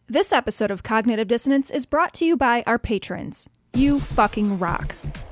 This episode of Cognitive Dissonance is brought to you by our patrons. You fucking rock.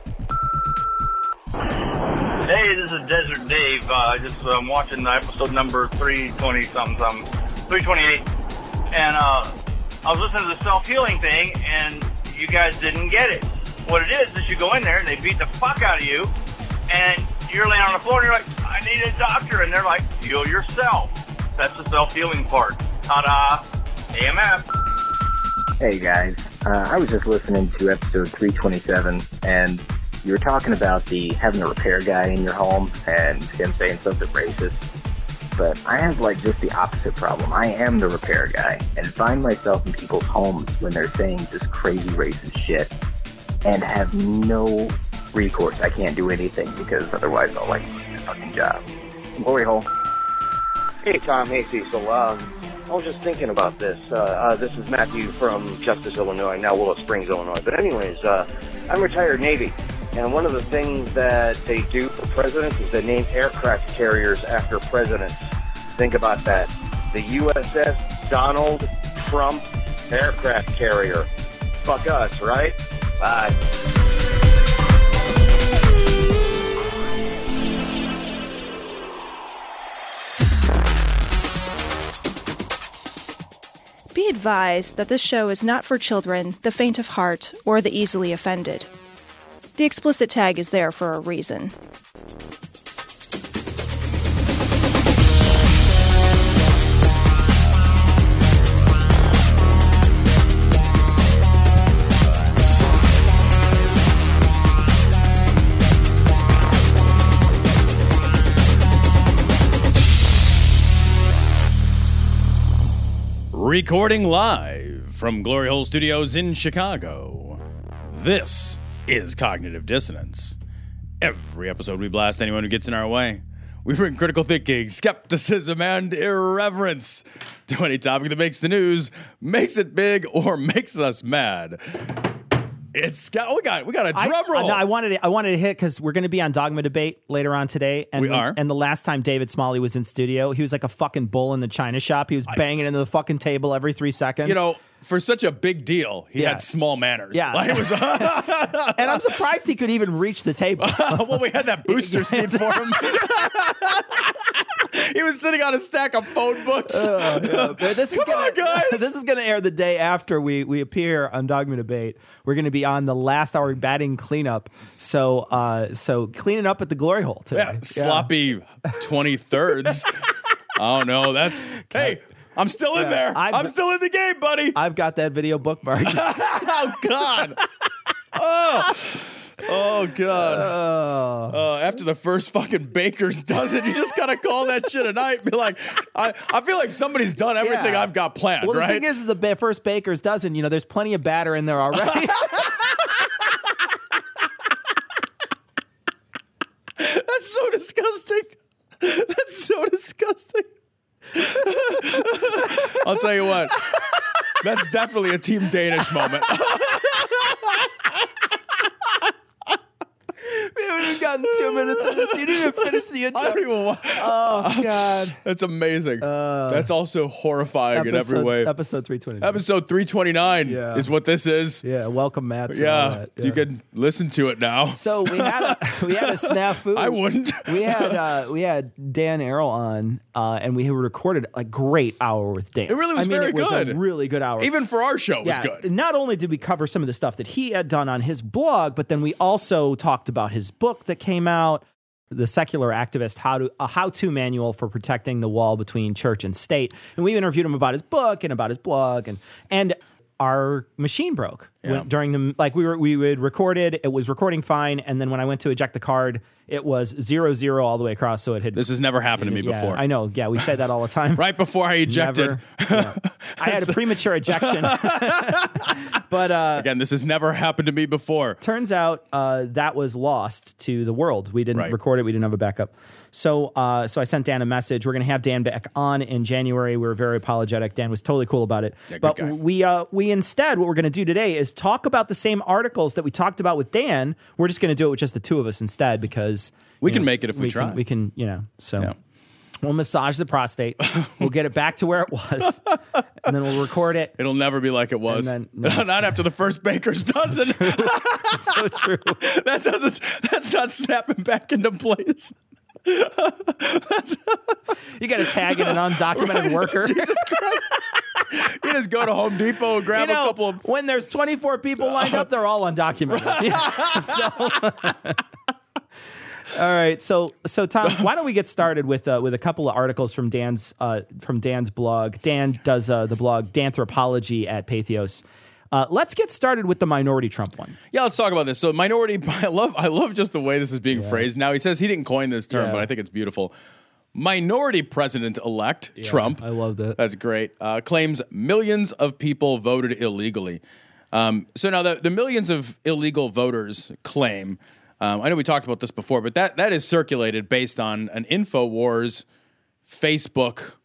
Hey, this is Desert Dave. I'm watching episode number 320-something, 328. And I was listening to the self-healing thing, and you guys didn't get it. What it is you go in there, and they beat the fuck out of you, and you're laying on the floor, and you're like, I need a doctor. And they're like, heal yourself. That's the self-healing part. Ta-da. AMF. Hey guys, I was just listening to episode 327, and you were talking about having a repair guy in your home and him saying something racist. But I have just the opposite problem. I am the repair guy and find myself in people's homes when they're saying just crazy racist shit and have no recourse. I can't do anything because otherwise I'll lose my fucking job. Glory hole. Hey Tom, hey Cecil. I was just thinking about this. This is Matthew from Justice, Illinois, now Willow Springs, Illinois. But anyways, I'm retired Navy, and one of the things that they do for presidents is they name aircraft carriers after presidents. Think about that. The USS Donald Trump aircraft carrier. Fuck us, right? Bye. Be advised that this show is not for children, the faint of heart, or the easily offended. The explicit tag is there for a reason. Recording live from Glory Hole Studios in Chicago, this is Cognitive Dissonance. Every episode we blast anyone who gets in our way. We bring critical thinking, skepticism, and irreverence to any topic that makes the news, makes it big, or makes us mad. We got a drum roll. I wanted to hit because we're going to be on Dogma Debate later on today. And we are. And the last time David Smalley was in studio, he was like a fucking bull in the china shop. He was banging into the fucking table every 3 seconds. You know, for such a big deal, he had small manners. Yeah. It was and I'm surprised he could even reach the table. Well, we had that booster seat for him. He was sitting on a stack of phone books. This is going to air the day after we appear on Dogma Debate. We're going to be on the last hour batting cleanup. So cleaning up at the Glory Hole today. Yeah, sloppy 23rds. Oh, no, hey, I'm still in there. I'm still in the game, buddy. I've got that video bookmarked. Oh, God. Oh, God. After the first fucking Baker's dozen, you just got to call that shit a night and be like, I feel like somebody's done everything I've got planned, well, right? The thing is, the first Baker's dozen, there's plenty of batter in there already. That's so disgusting. That's so disgusting. I'll tell you what. That's definitely a Team Danish moment. We haven't even gotten 2 minutes of this. You didn't even finish the intro. I don't even want. Oh, God. That's amazing. That's also horrifying in every way. Episode 329. Episode 329 is what this is. Yeah, welcome, Matt. Yeah, you can listen to it now. So we had a snafu. I wouldn't. We had Dan Arrow on, and we recorded a great hour with Dan. It really was very good. It was a really good hour. Even for our show, it was good. Not only did we cover some of the stuff that he had done on his blog, but then we also talked about his book that came out, The Secular Activist, a how-to manual for protecting the wall between church and state. And we interviewed him about his book and about his blog, and our machine broke during the we would recorded. It was recording fine, and then when I went to eject the card, it was 0-0 all the way across. So it had. This has never happened to me before. I know. Yeah, we say that all the time. Right before I ejected, I had a premature ejection. But again, this has never happened to me before. Turns out that was lost to the world. We didn't record it. We didn't have a backup. So I sent Dan a message. We're going to have Dan back on in January. We were very apologetic. Dan was totally cool about it. Yeah, but we instead, what we're going to do today is talk about the same articles that we talked about with Dan. We're just going to do it with just the two of us instead because we can make it if we try. We can, so. Yeah. We'll massage the prostate. We'll get it back to where it was, and then we'll record it. It'll never be like it was. And then, Not after the first baker's dozen. It's so true. That's not snapping back into place. You got to tag in an undocumented worker. Jesus Christ. You just go to Home Depot and grab a couple of... When there's 24 people lined up, they're all undocumented. All right, so Tom, why don't we get started with a couple of articles from Dan's blog. Dan does the blog Danthropology at Pathos. Let's get started with the minority Trump one. Yeah, let's talk about this. So minority, I love just the way this is being phrased. Now, he says he didn't coin this term, but I think it's beautiful. Minority president-elect Trump. I love that. That's great. Claims millions of people voted illegally. So now the millions of illegal voters claim... I know we talked about this before, but that is circulated based on an InfoWars Facebook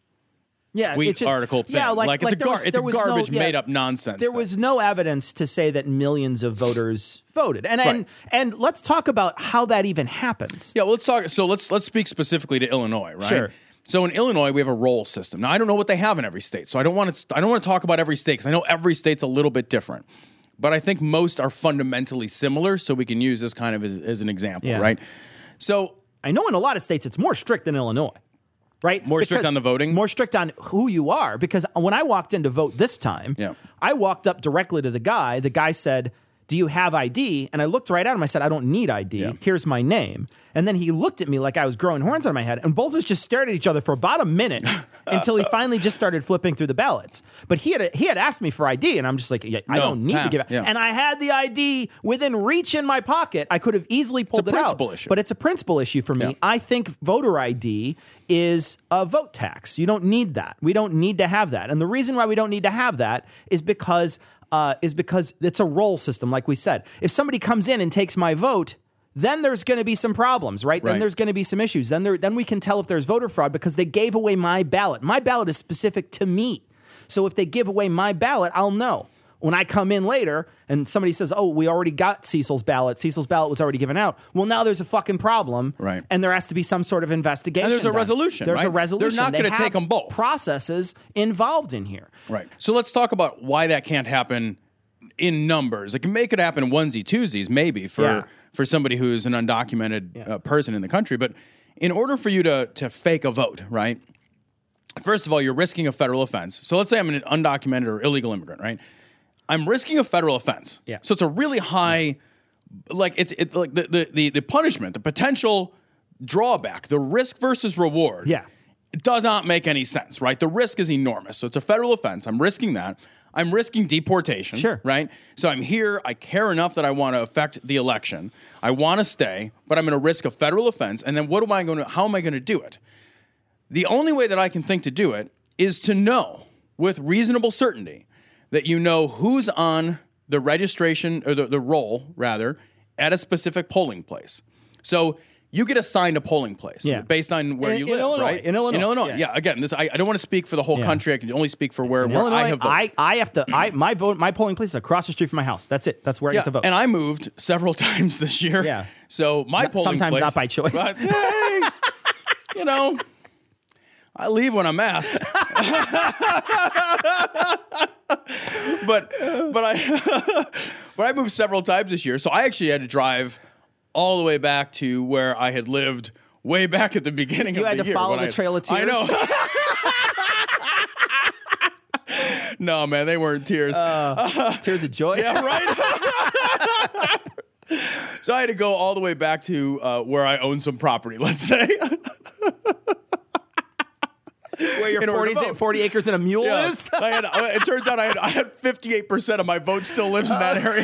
tweet article thing. Yeah, it's a garbage made up nonsense. There was no evidence to say that millions of voters voted, and let's talk about how that even happens. Yeah, well, let's talk. So let's speak specifically to Illinois, right? Sure. So in Illinois, we have a roll system. Now I don't know what they have in every state, so I don't want to talk about every state because I know every state's a little bit different. But I think most are fundamentally similar, so we can use this kind of as an example, right? So I know in a lot of states it's more strict than Illinois, right? More strict on the voting? More strict on who you are. Because when I walked in to vote this time, I walked up directly to the guy. The guy said, "Do you have ID?" And I looked right at him. I said, "I don't need ID. Yeah. Here's my name." And then he looked at me like I was growing horns on my head, and both of us just stared at each other for about a minute until he finally just started flipping through the ballots. But he had asked me for ID, and I'm just like, I don't need to give it. Yeah. And I had the ID within reach in my pocket. I could have easily pulled it out. It's a principal issue. But it's a principal issue for me. Yeah. I think voter ID is a vote tax. You don't need that. We don't need to have that. And the reason why we don't need to have that is because it's a roll system, like we said. If somebody comes in and takes my vote, then there's going to be some problems, right? Then there's going to be some issues. Then we can tell if there's voter fraud because they gave away my ballot. My ballot is specific to me. So if they give away my ballot, I'll know. When I come in later and somebody says, "Oh, we already got Cecil's ballot. Cecil's ballot was already given out." Well, now there's a fucking problem. Right. And there has to be some sort of investigation. And there's a resolution, There's a resolution. They're not going to take them both. Processes involved in here. Right. So let's talk about why that can't happen in numbers. It can make it happen onesie twosies, maybe for somebody who's an undocumented person in the country. But in order for you to fake a vote, right? First of all, you're risking a federal offense. So let's say I'm an undocumented or illegal immigrant, right? I'm risking a federal offense. Yeah. So it's a really high, like it's like the punishment, the potential drawback, the risk versus reward. Yeah. It does not make any sense, right? The risk is enormous. So it's a federal offense. I'm risking that. I'm risking deportation. Sure. Right? So I'm here. I care enough that I want to affect the election. I want to stay, but I'm going to risk a federal offense. And then how am I going to do it? The only way that I can think to do it is to know with reasonable certainty that you know who's on the registration or the roll, rather, at a specific polling place. So you get assigned a polling place based on where you live, Illinois, right? In Illinois. Yeah. Again, this I don't want to speak for the whole country. I can only speak for where Illinois, I have voted. I have to. My polling place is across the street from my house. That's it. That's where I get to vote. And I moved several times this year. Yeah. So my polling sometimes place, not by choice. But, hey, I leave when I'm asked. but I moved several times this year, so I actually had to drive all the way back to where I had lived way back at the beginning of the year. You had to follow the Trail of Tears? I know. No, man, they weren't tears. Tears of joy? Yeah, right? So I had to go all the way back to where I own some property, let's say. Where your 40 acres and a mule is? It turns out I had 58% of my vote still lives in that area.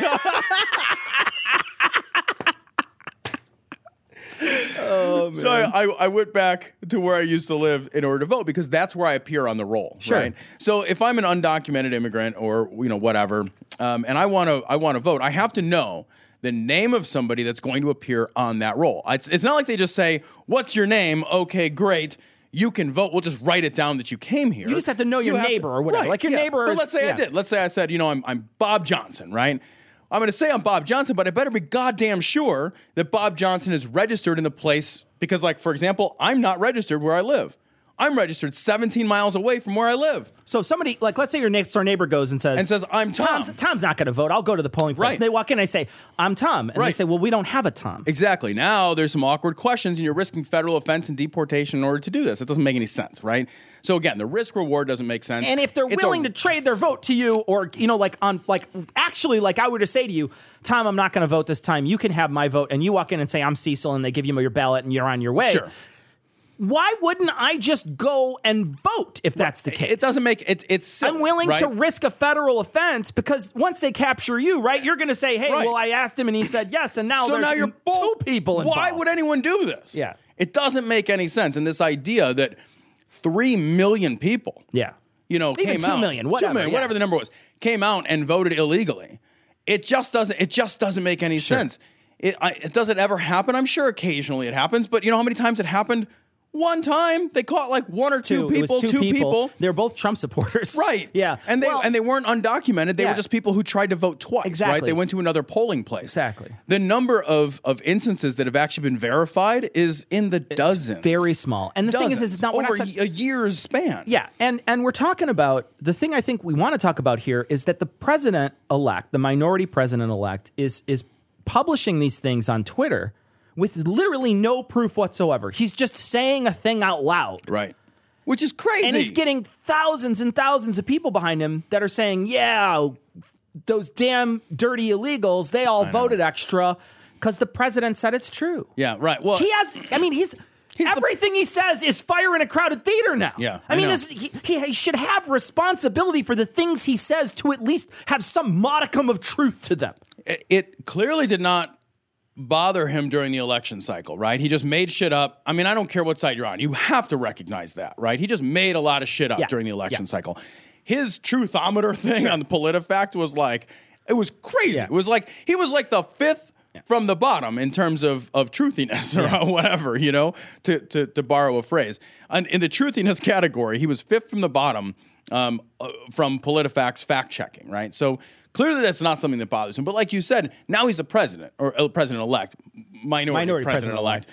Oh, man. So I went back to where I used to live in order to vote because that's where I appear on the roll. Sure. Right? So if I'm an undocumented immigrant or whatever, and I want to vote, I have to know the name of somebody that's going to appear on that roll. It's not like they just say, "What's your name?" Okay, great. You can vote. We'll just write it down that you came here. You just have to know your neighbor or whatever. Right, like your neighbor. But let's say I did. Let's say I said, I'm Bob Johnson, right? I'm going to say I'm Bob Johnson, but I better be goddamn sure that Bob Johnson is registered in the place because, like, for example, I'm not registered where I live. I'm registered 17 miles away from where I live. So somebody, like, let's say your next door neighbor goes and says, I'm Tom. Tom's not going to vote. I'll go to the polling place. Right. And they walk in and I say, I'm Tom. And they say, well, we don't have a Tom. Exactly. Now there's some awkward questions and you're risking federal offense and deportation in order to do this. It doesn't make any sense, right? So again, the risk reward doesn't make sense. And if they're willing to trade their vote to you, or, you know, like actually, like I were to say to you, Tom, I'm not going to vote this time. You can have my vote. And you walk in and say, I'm Cecil, and they give you your ballot and you're on your way. Sure. Why wouldn't I just go and vote if that's the case? It doesn't make it's silly, I'm willing right? to risk a federal offense because once they capture you, right, you're going to say, hey, well, I asked him and he said yes, and now there's you're two people involved. Why would anyone do this? Yeah. It doesn't make any sense. And this idea that 3 million people, you know, even came 2 out, million, whatever, 2 million, whatever the number was, came out and voted illegally. It just doesn't make any sense. Does it ever happen? I'm sure occasionally it happens, but you know how many times it happened? One time they caught like one or two people, It was two people. They were both Trump supporters, right? Yeah, and they weren't undocumented. They were just people who tried to vote twice. Exactly. Right? They went to another polling place. Exactly. The number of instances that have actually been verified is in the dozens. Very small. And the thing is it's not over a year's span. Yeah, and we're talking about the thing I think we want to talk about here is that the president-elect, the minority president-elect, is publishing these things on Twitter with literally no proof whatsoever. He's just saying a thing out loud. Right. Which is crazy. And he's getting thousands and thousands of people behind him that are saying, yeah, those damn dirty illegals, they all voted extra because the president said it's true. Yeah, right. Well, he's everything he says is fire in a crowded theater now. Yeah, I mean, he should have responsibility for the things he says to at least have some modicum of truth to them. It clearly did not bother him during the election cycle, right? He just made shit up. I mean, I don't care what side you're on. You have to recognize that, right? He just made a lot of shit up during the election cycle. His truthometer thing on the PolitiFact was like, it was crazy. It was like, he was like the fifth from the bottom in terms of truthiness or whatever, you know, to borrow a phrase. And in the truthiness category, he was fifth from the bottom from PolitiFact's fact checking, right? So clearly that's not something that bothers him. But like you said, now he's the president, or president-elect, minority president-elect.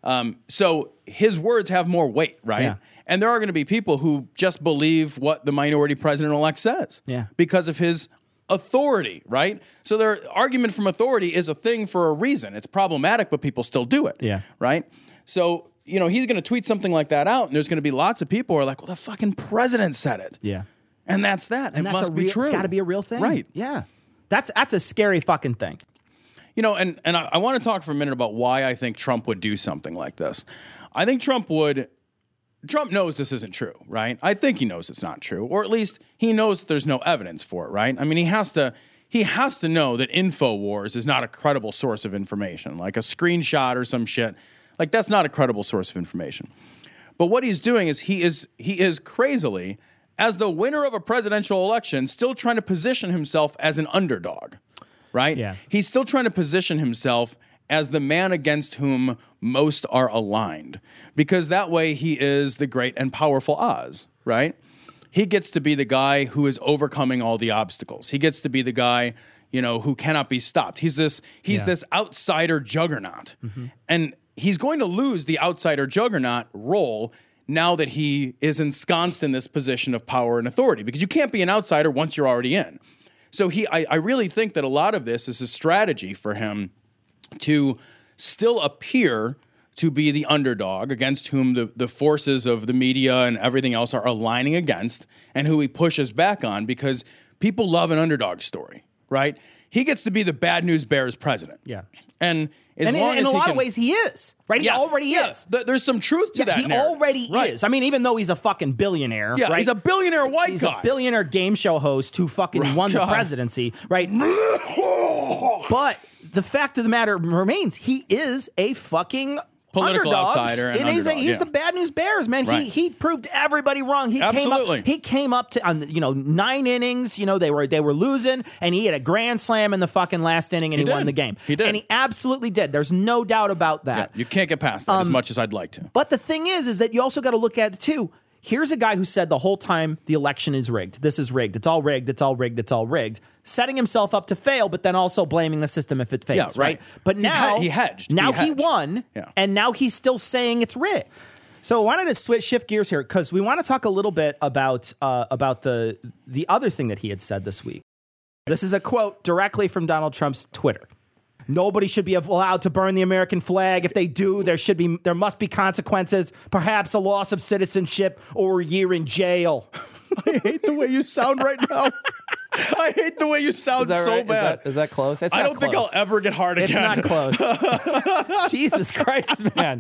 So his words have more weight, right? Yeah. And there are going to be people who just believe what the minority president-elect says because of his authority, right? So their argument from authority is a thing for a reason. It's problematic, but people still do it, right? So, you know, he's going to tweet something like that out, and there's going to be lots of people who are like, well, the fucking president said it. Yeah. And that's that. And it must be true. It's got to be a real thing. Right. Yeah. That's a scary fucking thing. You know, and I want to talk for a minute about why I think Trump would do something like this. I think Trump knows this isn't true, right? I think he knows it's not true, or at least he knows that there's no evidence for it, right? I mean, he has to know that InfoWars is not a credible source of information, like a screenshot or some shit. Like, that's not a credible source of information. But what he's doing is he is crazily, as the winner of a presidential election, still trying to position himself as an underdog, right? Yeah. He's still trying to position himself as the man against whom most are aligned, because that way he is the great and powerful Oz, right? He gets to be the guy who is overcoming all the obstacles. He gets to be the guy, you know, who cannot be stopped. He's this outsider juggernaut. Mm-hmm. And he's going to lose the outsider juggernaut role now that he is ensconced in this position of power and authority, because you can't be an outsider once you're already in. So I really think that a lot of this is a strategy for him to still appear to be the underdog against whom the forces of the media and everything else are aligning against, and who he pushes back on, because people love an underdog story, right? He gets to be the bad news bears president. Yeah. And in a lot of ways, he is, right? He already is. There's some truth to that. He already is. I mean, even though he's a fucking billionaire, right? He's a billionaire white guy. He's a billionaire game show host who fucking won the presidency, right? But the fact of the matter remains, he is a fucking political underdog, outsider, and he's the bad news bears, man. Right. He proved everybody wrong. He came up to 9 innings. You know, they were losing, and he had a grand slam in the fucking last inning, and he won the game. He did, and he absolutely did. There's no doubt about that. Yeah, you can't get past that as much as I'd like to. But the thing is that you also got to look at it too. Here's a guy who said the whole time the election is rigged. This is rigged. It's all rigged. It's all rigged. It's all rigged. Setting himself up to fail, but then also blaming the system if it fails, right? But now he hedged. Now he won, and now he's still saying it's rigged. So I wanted to shift gears here because we want to talk a little bit about the other thing that he had said this week. This is a quote directly from Donald Trump's Twitter. Nobody should be allowed to burn the American flag. If they do, there must be consequences, perhaps a loss of citizenship or a year in jail. I hate the way you sound right now. I hate the way you sound so right? bad. Is that close? It's I not don't think close. I'll ever get hard again. It's not close. Jesus Christ, man.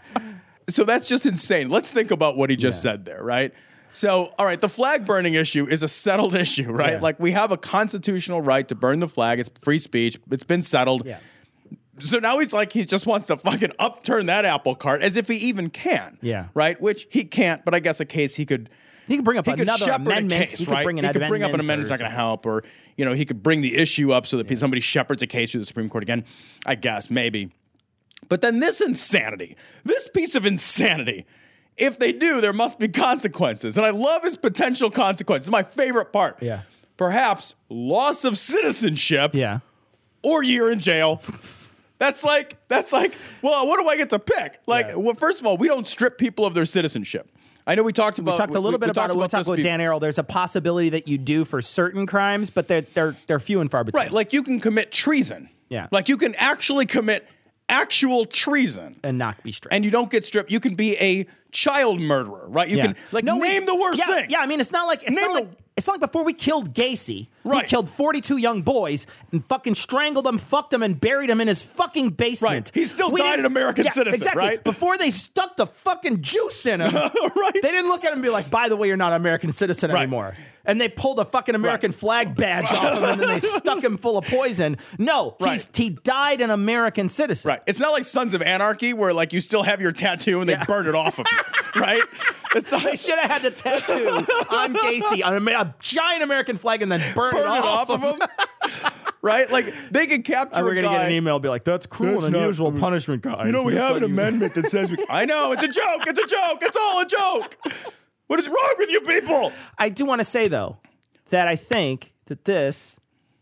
So that's just insane. Let's think about what he just said there, right? So, all right, the flag burning issue is a settled issue, right? Yeah. Like, we have a constitutional right to burn the flag. It's free speech. It's been settled. Yeah. So now he just wants to fucking upturn that apple cart as if he even can. Yeah. Right? Which he can't, but I guess a case he could bring up could another shepherd amendment. a case, He could right? bring an he could bring up an amendment amendment that's not going to help, or he could bring the issue up so that somebody shepherds a case through the Supreme Court again. I guess maybe, but then this piece of insanity. If they do, there must be consequences, and I love his potential consequences. It's my favorite part. Yeah, perhaps loss of citizenship. Yeah, or year in jail. That's like. Well, what do I get to pick? Well, first of all, we don't strip people of their citizenship. I know we talked a little bit about it. We'll talk about Dan Arrow. There's a possibility that you do for certain crimes, but they're few and far between. Right, like you can commit treason. Yeah. Like you can actually commit actual treason and not be stripped. And you don't get stripped. You can be a child murderer, right? You can name the worst thing. Yeah, I mean, it's not like before we killed Gacy, right. He killed 42 young boys and fucking strangled them, fucked them, and buried them in his fucking basement. Right. He still died an American citizen, exactly. right? Before they stuck the fucking juice in him, right. They didn't look at him and be like, by the way, you're not an American citizen anymore. And they pulled a fucking American flag badge off him and then they stuck him full of poison. No, he died an American citizen. Right. It's not like Sons of Anarchy where like you still have your tattoo and they burn it off of you, right? They should have had the tattoo on Gacy on a giant American flag and then burn it off of him. Right? Like they can capture we're going to get an email be like, that's cruel and unusual punishment, guys. We have an amendment that says I know, it's a joke. It's a joke. It's all a joke. What is wrong with you people? I do want to say, though, that I think that this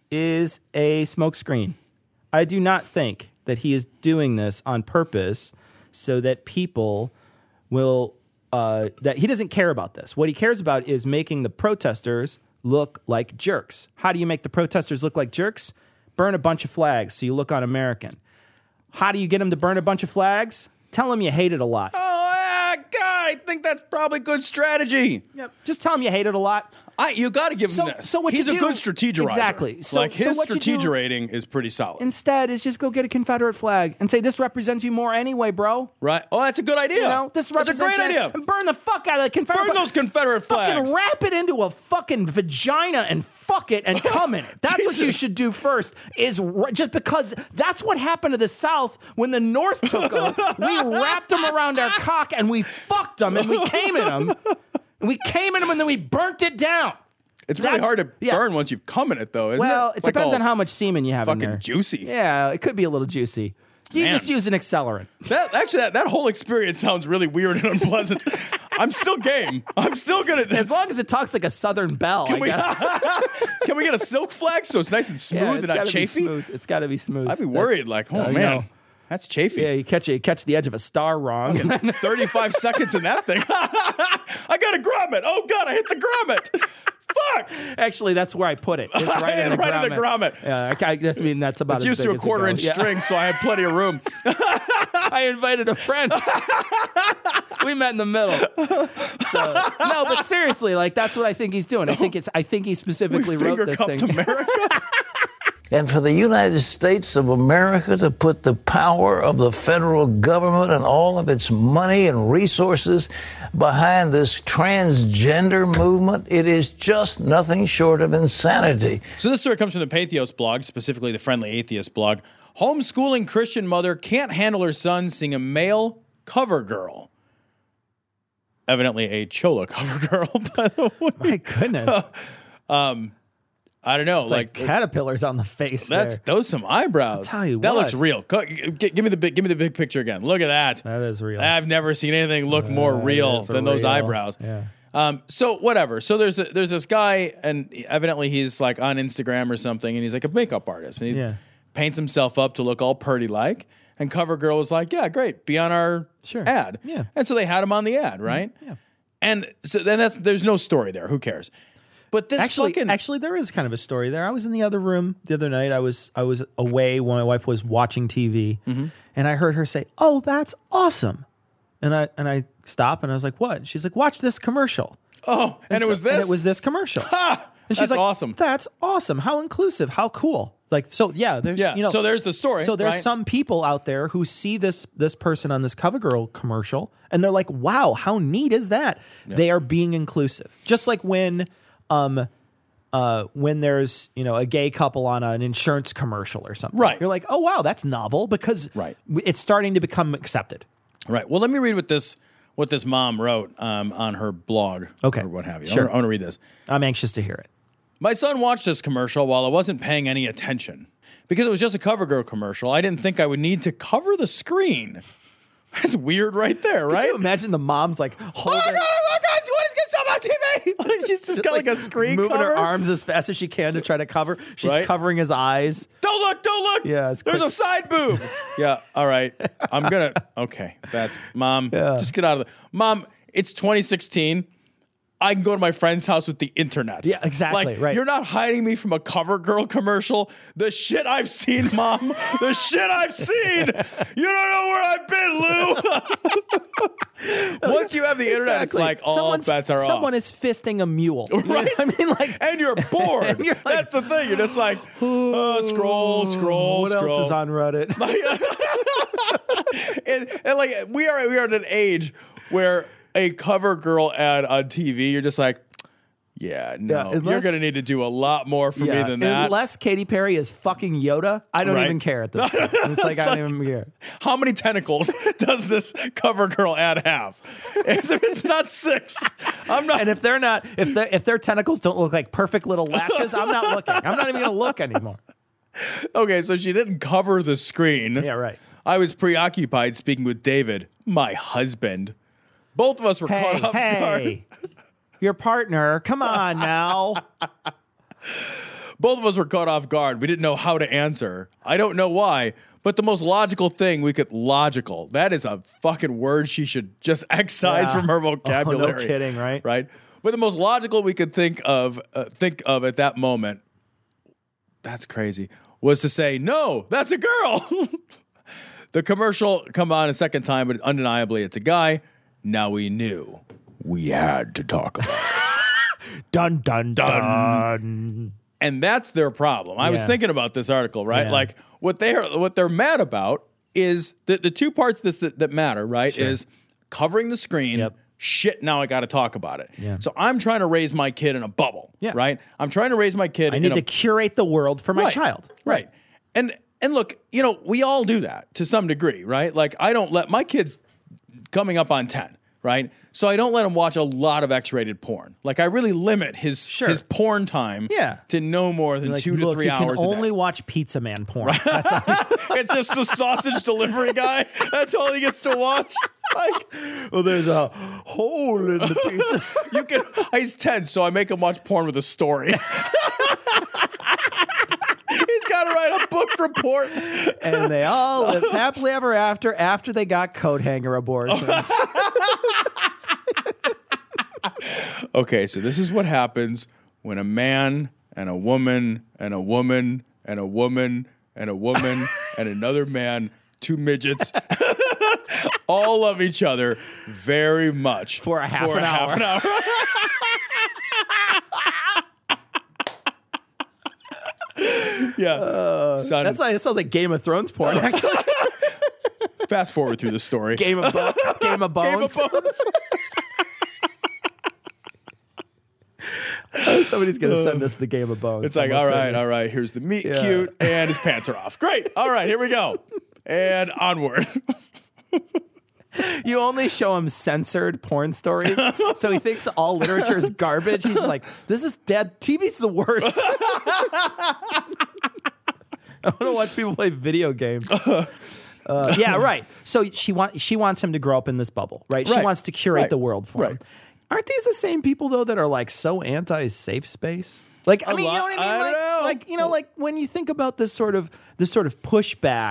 is a smokescreen. I do not think that he is doing this on purpose so that people will, that he doesn't care about this. What he cares about is making the protesters look like jerks. How do you make the protesters look like jerks? Burn a bunch of flags so you look un-American. How do you get them to burn a bunch of flags? Tell them you hate it a lot. God, I think that's probably good strategy. Yep. Just tell him you hate it a lot. You got to give him this. So what He's you do, a good strategerizer. Exactly. His strategerating is pretty solid. Instead, is just go get a Confederate flag and say this represents you more anyway, bro. Right. Oh, that's a good idea. This represents a great idea. And burn the fuck out of the Confederate. Burn those Confederate flags. Fucking wrap it into a fucking vagina and fuck it and come in it. That's what you should do first. Just because that's what happened to the South when the North took them. We wrapped them around our cock and we fucked them and we came in them. We came in them and then we burnt it down. It's really hard to burn once you've come in it, though, isn't it? Well, it depends on how much semen you have in there. Fucking juicy. Yeah, it could be a little juicy. You just use an accelerant. That whole experience sounds really weird and unpleasant. I'm still game. I'm still gonna. As long as it talks like a Southern belle, I guess. Can we get a silk flag so it's nice and smooth and not chafy? It's got to be smooth. I'd be worried, man. That's chafy. Yeah, you catch the edge of a star wrong. 35 seconds in that thing. I got a grommet. Oh, God, I hit the grommet. Fuck. Actually, that's where I put it. It's right in the grommet. Yeah, that's about it's as used big to a as quarter-inch string, so I had plenty of room. I invited a friend. We met in the middle. So, no, but seriously, that's what I think he's doing. I think he specifically wrote this thing. America. And for the United States of America to put the power of the federal government and all of its money and resources behind this transgender movement, it is just nothing short of insanity. So this story comes from the Pathos blog, specifically the Friendly Atheist blog. Homeschooling Christian mother can't handle her son seeing a male cover girl. Evidently a Chola cover girl, by the way. My goodness. I don't know, it's like caterpillars on the face. Those some eyebrows. I'll tell you that what. looks real. Give me the big picture again. Look at that. That is real. I've never seen anything look more real than those eyebrows. Yeah. So whatever. So there's this guy, and evidently he's like on Instagram or something, and he's like a makeup artist, and he paints himself up to look all purty like. And CoverGirl was like, yeah, great, be on our ad. Yeah. And so they had him on the ad, right? Yeah. And so then there's no story there. Who cares? But this actually, there is kind of a story there. I was in the other room the other night. I was away when my wife was watching TV, and I heard her say, "Oh, that's awesome," and I stopped and I was like, "What?" And she's like, "Watch this commercial." Oh, and it was this. And it was this commercial. And she's That's like, awesome. That's awesome. How inclusive. How cool. Like, so yeah, there's, so there's the story. So there's right? some people out there who see this person on this CoverGirl commercial and they're like, wow, how neat is that? Yeah. They are being inclusive. Just like when there's, a gay couple on an insurance commercial or something. Right. You're like, oh, wow, that's novel because it's starting to become accepted. Right. Well, let me read what this mom wrote on her blog or what have you. Sure. I want to read this. I'm anxious to hear it. My son watched this commercial while I wasn't paying any attention. Because it was just a CoverGirl commercial, I didn't think I would need to cover the screen. That's weird right there, right? Can you imagine the mom's like holding... Oh, God, what is going on TV? She's just got like a screen moving cover. Her arms as fast as she can to try to cover. She's covering his eyes. Don't look. Yeah, there's a side boob. Yeah, all right. I'm going to... Okay, that's... Mom, just get out of the... Mom, it's 2016. I can go to my friend's house with the internet. Yeah, exactly. Right. You're not hiding me from a CoverGirl commercial. The shit I've seen, Mom. The shit I've seen. You don't know where I've been, Lou. Once you have the internet, it's like all bets are off. Someone is fisting a mule. Right? You know I mean, like, and you're bored. And you're like, that's the thing. You're just like, scroll. What else is on Reddit? and like we are at an age where a CoverGirl ad on TV, you're just like, you're going to need to do a lot more for me than that. Unless Katy Perry is fucking Yoda, I don't even care at this point. It's like, I don't even care. How many tentacles does this CoverGirl ad have? It's not 6. I'm not. And if they're not, if their tentacles don't look like perfect little lashes, I'm not looking. I'm not even going to look anymore. Okay, so she didn't cover the screen. Yeah, right. I was preoccupied speaking with David, my husband. Both of us were caught off guard. Your partner, come on now. Both of us were caught off guard. We didn't know how to answer. I don't know why, but the most logical thing logical. That is a fucking word she should just excise from her vocabulary. Oh, no kidding, right? Right? But the most logical we could think of at that moment, that's crazy, was to say, no, that's a girl. The commercial come on a second time, but undeniably it's a guy. Now we knew we had to talk about it. Dun, dun, dun. And that's their problem. I was thinking about this article, right? Yeah. Like what they're mad about is the two parts that matter, right? Sure. Is covering the screen. Yep. Shit, now I got to talk about it. Yeah. So I'm trying to raise my kid in a bubble, right? I'm trying to raise my kid. I need to curate the world for my child. Right. And look, we all do that to some degree, right? Like I don't let my kids coming up on 10, right? So I don't let him watch a lot of X-rated porn. Like I really limit his porn time to no more than 2 to 3 hours a day. You can only watch Pizza Man porn. Right? That's all. It's just the sausage delivery guy. That's all he gets to watch. Like, well, there's a hole in the pizza. He's 10, so I make him watch porn with a story. He's got to write a book report. And they all lived happily ever after they got coat hanger abortions. Okay, so this is what happens when a man and a woman and a woman and a woman and a woman and another man, 2 midgets, all love each other very much for a half an hour. Yeah, son. It sounds like Game of Thrones porn. Actually, fast forward through the story. Game of Bones. Game of Bones. Somebody's gonna send us the Game of Bones. It's like, all right. Here's the meat cute, and his pants are off. Great. All right, here we go, and onward. You only show him censored porn stories, so he thinks all literature is garbage. He's like, this is dead. TV's the worst. I want to watch people play video games. Yeah, right. So she wants him to grow up in this bubble, right? She wants to curate the world for him. Aren't these the same people though that are like so anti-safe space? Like, I mean, you know what I mean? I don't know. Like when you think about this sort of pushback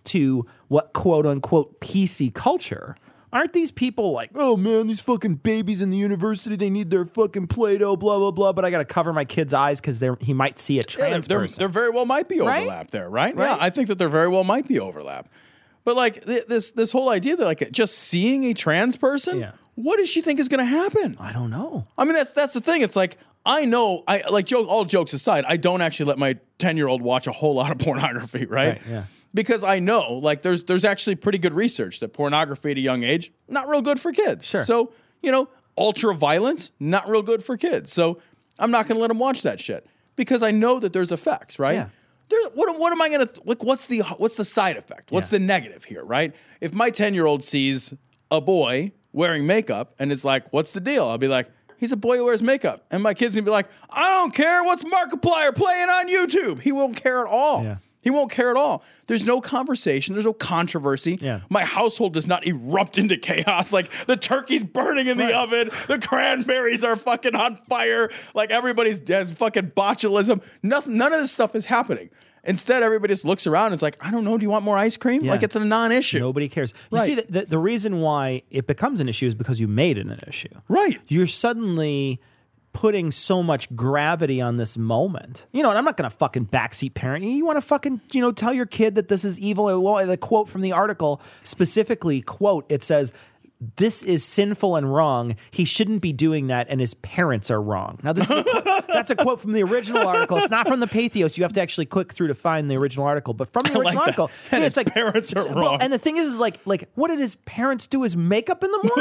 to what quote unquote PC culture, aren't these people like, oh man, these fucking babies in the university, they need their fucking Play-Doh, blah, blah, blah, but I got to cover my kid's eyes because he might see a trans person. There very well might be overlap there, right? Yeah, I think that there very well might be overlap. But like this whole idea that like just seeing a trans person, what does she think is going to happen? I don't know. I mean, that's the thing. It's like, I know, all jokes aside, I don't actually let my 10-year-old watch a whole lot of pornography, right? Yeah. Because I know, like, there's actually pretty good research that pornography at a young age, not real good for kids. Sure. So, ultra violence, not real good for kids. So I'm not going to let them watch that shit because I know that there's effects, right? Yeah. What am I going to, like, what's the side effect? What's the negative here, right? If my 10-year-old sees a boy wearing makeup and is like, what's the deal? I'll be like, he's a boy who wears makeup. And my kid's going to be like, I don't care. What's Markiplier playing on YouTube? He won't care at all. Yeah. He won't care at all. There's no conversation. There's no controversy. Yeah. My household does not erupt into chaos. Like the turkey's burning in the oven. The cranberries are fucking on fire. Like everybody's has fucking botulism. None of this stuff is happening. Instead, everybody just looks around and is like, I don't know, do you want more ice cream? Yeah. Like it's a non-issue. Nobody cares. You see, the reason why it becomes an issue is because you made it an issue. Right. You're suddenly putting so much gravity on this moment. And I'm not going to fucking backseat parent you. You want to fucking, tell your kid that this is evil. Well, the quote from the article specifically, quote, it says, this is sinful and wrong. He shouldn't be doing that, and his parents are wrong. Now, that's a quote from the original article. It's not from the Pathos. You have to actually click through to find the original article. But from the original article, and it's like parents are wrong. Well, and the thing is like, what did his parents do? His makeup in the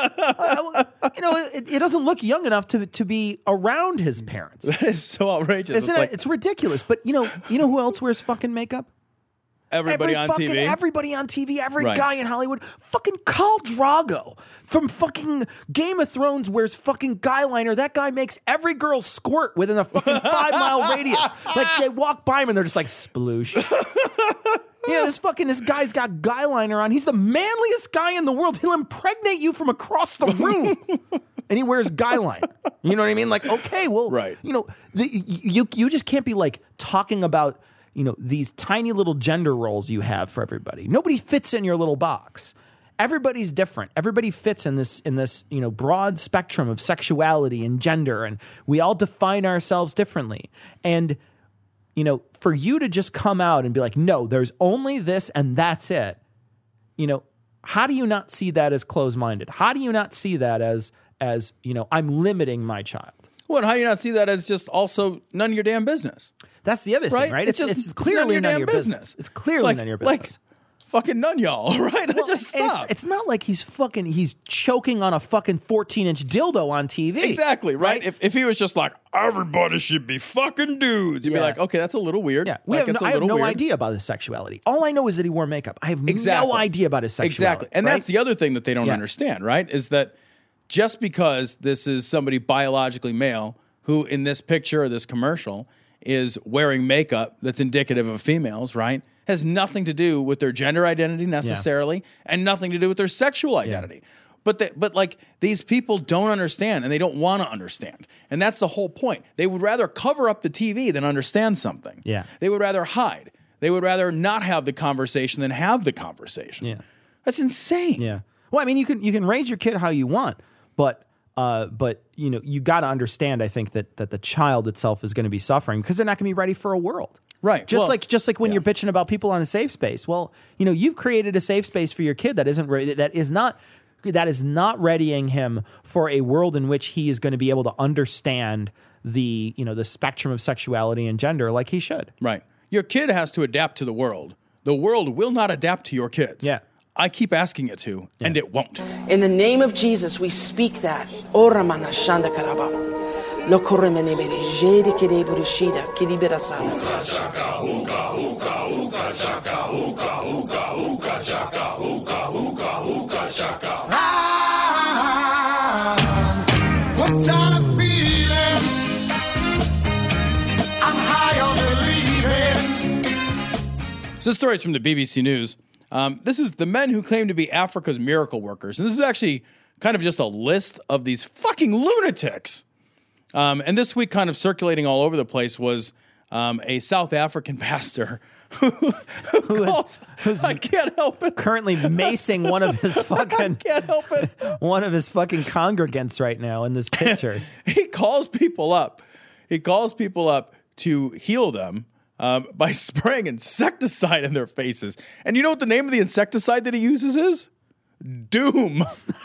morning? It doesn't look young enough to be around his parents. That is so outrageous. It's ridiculous. But you know who else wears fucking makeup? Everybody on TV. Everybody on TV, every guy in Hollywood. Fucking Khal Drogo from fucking Game of Thrones wears fucking guy liner. That guy makes every girl squirt within a fucking 5-mile radius. Like they walk by him and they're just like sploosh. This guy's got guy liner on. He's the manliest guy in the world. He'll impregnate you from across the room. And he wears guy liner. You know what I mean? Like, okay, well, right. You just can't be like talking about these tiny little gender roles you have for everybody. Nobody fits in your little box. Everybody's different. Everybody fits in this broad spectrum of sexuality and gender, and we all define ourselves differently. And for you to just come out and be like, no, there's only this and that's it. How do you not see that as closed-minded? How do you not see that as I'm limiting my child? Well, how do you not see that as just also none of your damn business? That's the other thing, right? It's clearly none of your damn business. It's clearly none of your business. Fucking none, y'all, right? Well, just stop. It's not like he's choking on a fucking 14-inch dildo on TV. Exactly, right? If he was just like, everybody should be fucking dudes, you'd be like, okay, that's a little weird. Yeah, I have no idea about his sexuality. All I know is that he wore makeup. I have no idea about his sexuality. Exactly, and that's the other thing that they don't understand, right? Is that just because this is somebody biologically male who in this picture or this commercial is wearing makeup that's indicative of females, right, has nothing to do with their gender identity necessarily and nothing to do with their sexual identity. But like these people don't understand and they don't want to understand. And that's the whole point. They would rather cover up the TV than understand something. Yeah. They would rather hide. They would rather not have the conversation than have the conversation. Yeah. That's insane. Yeah. Well, I mean, you can raise your kid how you want, but you got to understand, I think, that the child itself is going to be suffering because they're not going to be ready for a world. Right. Just like when you're bitching about people on a safe space. Well, you've created a safe space for your kid that is not readying him for a world in which he is going to be able to understand the spectrum of sexuality and gender like he should. Right. Your kid has to adapt to the world. The world will not adapt to your kids. Yeah. I keep asking it to, and it won't. In the name of Jesus, we speak that. Ora mana shanda karaba. Lo koremene bere jede kede burishida kidibera sana. Hooked on a feeling. I'm high on believing. So this story is from the BBC News. This is the men who claim to be Africa's miracle workers. And this is actually kind of just a list of these fucking lunatics. And this week kind of circulating all over the place was a South African pastor who's I can't help it. Currently macing one of his fucking Can't help it. one of his fucking congregants right now in this picture. He calls people up. He calls people up to heal them by spraying insecticide in their faces. And you know what the name of the insecticide that he uses is? Doom.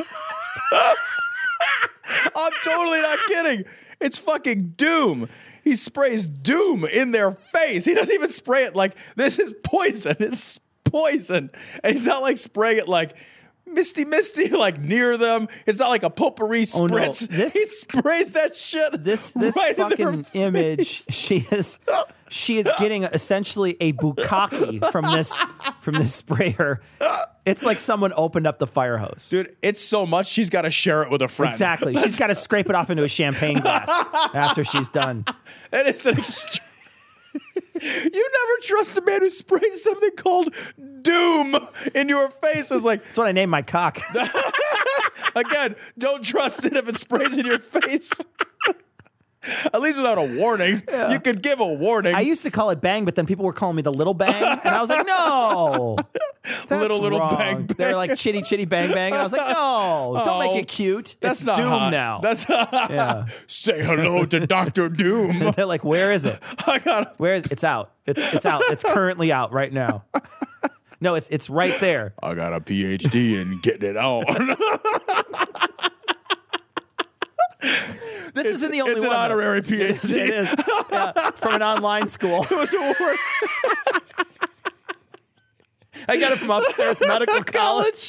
I'm totally not kidding. It's fucking Doom. He sprays Doom in their face. He doesn't even spray it like this is poison. It's poison. And he's not like spraying it like misty, like near them. It's not like a potpourri spritz. No. He sprays that shit. This right fucking image. She is getting essentially a bukkake from this sprayer. It's like someone opened up the fire hose. Dude, it's so much she's got to share it with a friend. Exactly. She's got to scrape it off into a champagne glass after she's done. And it's an extreme. You never trust a man who sprays something called Doom in your face. It's like, that's what I named my cock. Again, don't trust it if it sprays in your face. At least without a warning. Yeah. You could give a warning. I used to call it Bang, but then people were calling me the Little Bang. And I was like, no. Little wrong. Bang. They were like chitty bang bang. And I was like, no, don't make it cute. That's it's not Doom hot. now. That's yeah. Say hello to Dr. Doom. They're like, where is it? Where is it? It's out. It's out. It's currently out right now. No, it's right there. I got a PhD in getting it on. This isn't the only one. It's an honorary PhD. It is. Yeah, from an online school. It was a award. I got it from upstairs medical college.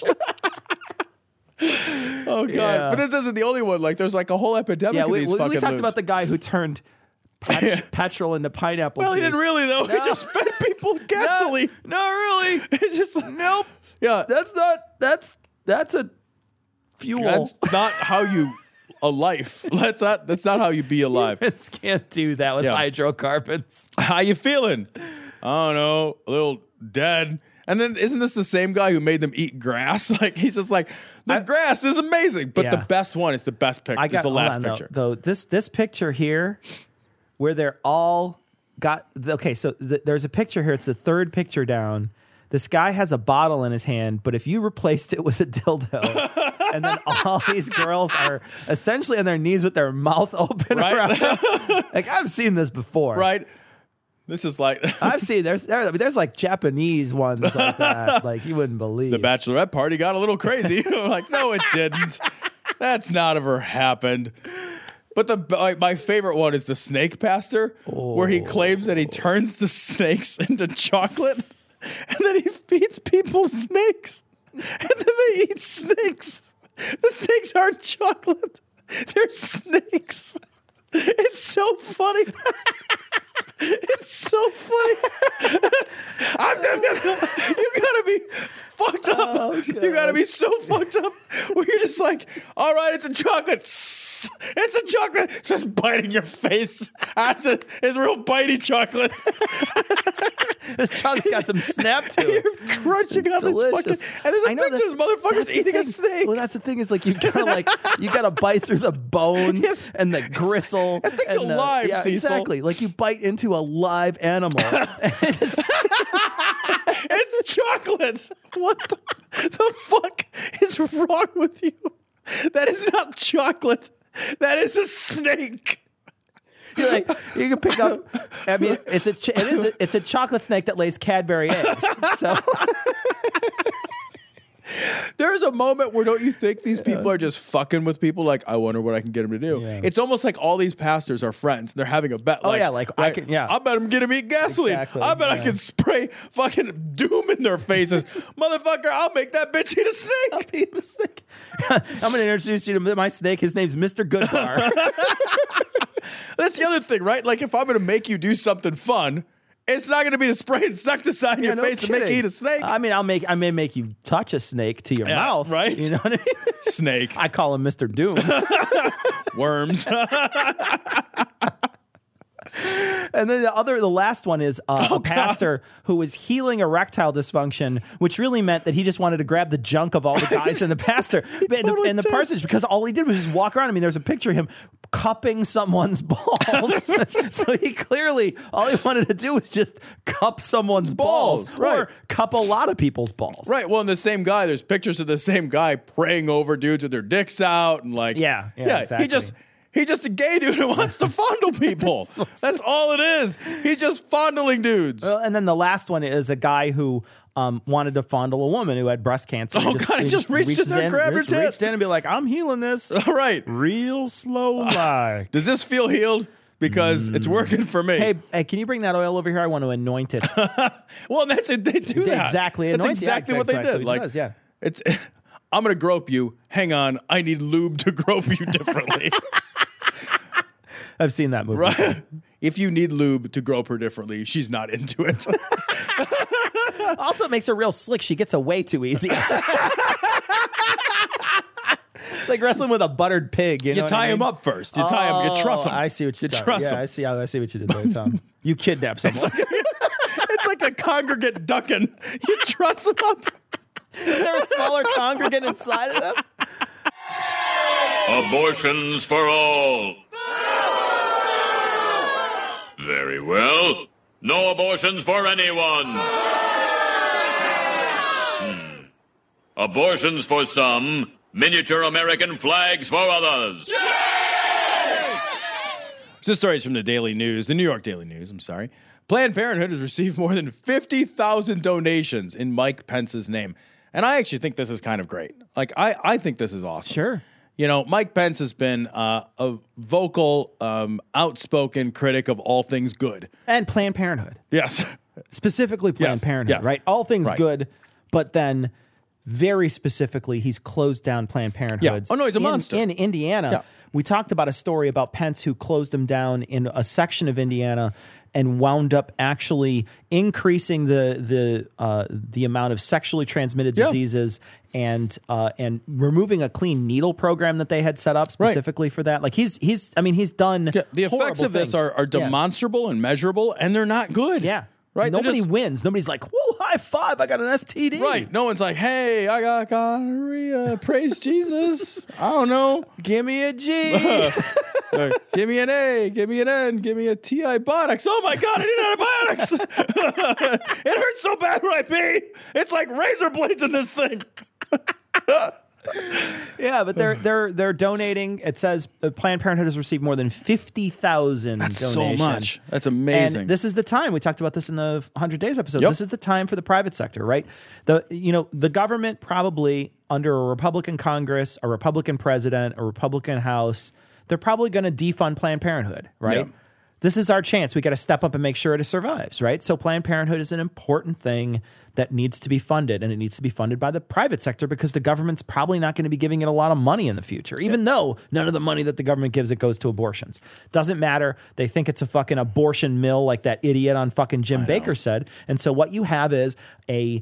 Oh, God. Yeah. But this isn't the only one. Like, there's like a whole epidemic of these fucking we talked loons. about the guy who turned petrol into pineapple Well, juice. he didn't really, though. No. He just fed people gasoline. No, really. It's just nope. Yeah. That's a fuel. That's not how you... a life. That's not how you be alive. Humans can't do that with hydrocarbons. How you feeling? I don't know. A little dead. And then isn't this the same guy who made them eat grass? Like he's just like the grass is amazing, but the best one is the best picture. It's the last picture. Though this picture here, where they're all got okay. So there's a picture here. It's the third picture down. This guy has a bottle in his hand, but if you replaced it with a dildo. And then all these girls are essentially on their knees with their mouth open. Right? Like I've seen this before. Right. This is like I've seen there's like Japanese ones like that. Like you wouldn't believe. The bachelorette party got a little crazy. I'm like, no, it didn't. That's not ever happened. But my favorite one is the snake pastor, where he claims that he turns the snakes into chocolate, and then he feeds people snakes, and then they eat snakes. The snakes aren't chocolate. They're snakes. It's so funny. It's so funny. You gotta be fucked up. Oh, you gotta be so fucked up where you're just like, all right, it's a chocolate. It's a chocolate. It's just biting your face. It's real bitey chocolate. This chocolate's got some snap to it. You're crunching on this fucking. And there's a picture of motherfuckers eating a snake. Well, that's the thing is like you gotta bite through the bones and the gristle. That thing's alive, yeah, Cecil. exactly. Like you bite into a live animal. It's chocolate. What the fuck is wrong with you? That is not chocolate. That is a snake. You're like, you can pick up. I mean, it's a chocolate snake that lays Cadbury eggs. So there's a moment where don't you think these people are just fucking with people? Like, I wonder what I can get them to do. Yeah. It's almost like all these pastors are friends. And they're having a bet. Right? I bet I'm gonna eat gasoline. Exactly, I bet I can spray fucking Doom in their faces, motherfucker. I'll make that bitch eat a snake. I'll eat a snake. I'm gonna introduce you to my snake. His name's Mr. Goodbar. That's the other thing, right? Like, if I'm gonna make you do something fun. It's not going to be the spray insecticide in your face and make you eat a snake. I mean, I may make you touch a snake to your mouth, right? You know what I mean? Snake. I call him Mr. Doom. Worms. And then the last one is a pastor who was healing erectile dysfunction, which really meant that he just wanted to grab the junk of all the guys in the pastor in the parsonage, because all he did was just walk around. I mean, there's a picture of him cupping someone's balls. So he clearly, all he wanted to do was just cup someone's balls, right. or cup a lot of people's balls. Right. Well, and the same guy, there's pictures of the same guy praying over dudes with their dicks out and like, yeah, exactly. He's just a gay dude who wants to fondle people. That's all it is. He's just fondling dudes. Well, and then the last one is a guy who wanted to fondle a woman who had breast cancer. Oh, God, he just reached in there and grabbed her tit. Reached in and be like, I'm healing this. All right. Real slow like. Does this feel healed? Because it's working for me. Hey, can you bring that oil over here? I want to anoint it. Well, that's it. They do that. Exactly. That's exactly what they did. Like, yeah. It's. I'm going to grope you. Hang on. I need lube to grope you differently. I've seen that movie. Right. If you need lube to grope her differently, she's not into it. Also, it makes her real slick. She gets away too easy. It's like wrestling with a buttered pig. You tie him up first. You tie him. You truss him. I see what you did. Truss him. I see what you did there, Tom. You kidnap someone. It's like a congregant ducking. You truss him up. Is there a smaller congregant inside of them? Abortions for all. Very well. No abortions for anyone. Abortions for some, miniature American flags for others. This story is from the Daily News, the New York Daily News, I'm sorry. Planned Parenthood has received more than 50,000 donations in Mike Pence's name. And I actually think this is kind of great. Like, I think this is awesome. Sure. You know, Mike Pence has been a vocal, outspoken critic of all things good. And Planned Parenthood. Yes. Specifically Planned Parenthood, right? All things good, but then very specifically, he's closed down Planned Parenthood. Yeah. Oh, no, he's a monster. In Indiana. Yeah. We talked about a story about Pence who closed them down in a section of Indiana and wound up actually increasing the amount of sexually transmitted diseases and removing a clean needle program that they had set up specifically for that. Like he's done the effects of this are demonstrable and measurable, and they're not good. Yeah. Right? Nobody wins. Nobody's like, whoa, high five, I got an STD. Right. No one's like, hey, I got gonorrhea. Praise Jesus. I don't know. Give me a G. Give me an A. Give me an N. Give me a TI Botox. Oh my God, I need antibiotics. It hurts so bad when I pee. It's like razor blades in this thing. Yeah, but they're donating. It says Planned Parenthood has received more than 50,000 donations. That's so much. That's amazing. And this is the time. We talked about this in the 100 Days episode. Yep. This is the time for the private sector, right? The government probably under a Republican Congress, a Republican president, a Republican House, they're probably going to defund Planned Parenthood, right? Yep. This is our chance. We got to step up and make sure it survives, right? So Planned Parenthood is an important thing that needs to be funded, and it needs to be funded by the private sector because the government's probably not going to be giving it a lot of money in the future, even though none of the money that the government gives it goes to abortions. Doesn't matter. They think it's a fucking abortion mill like that idiot on fucking Jim Baker said. And so what you have is a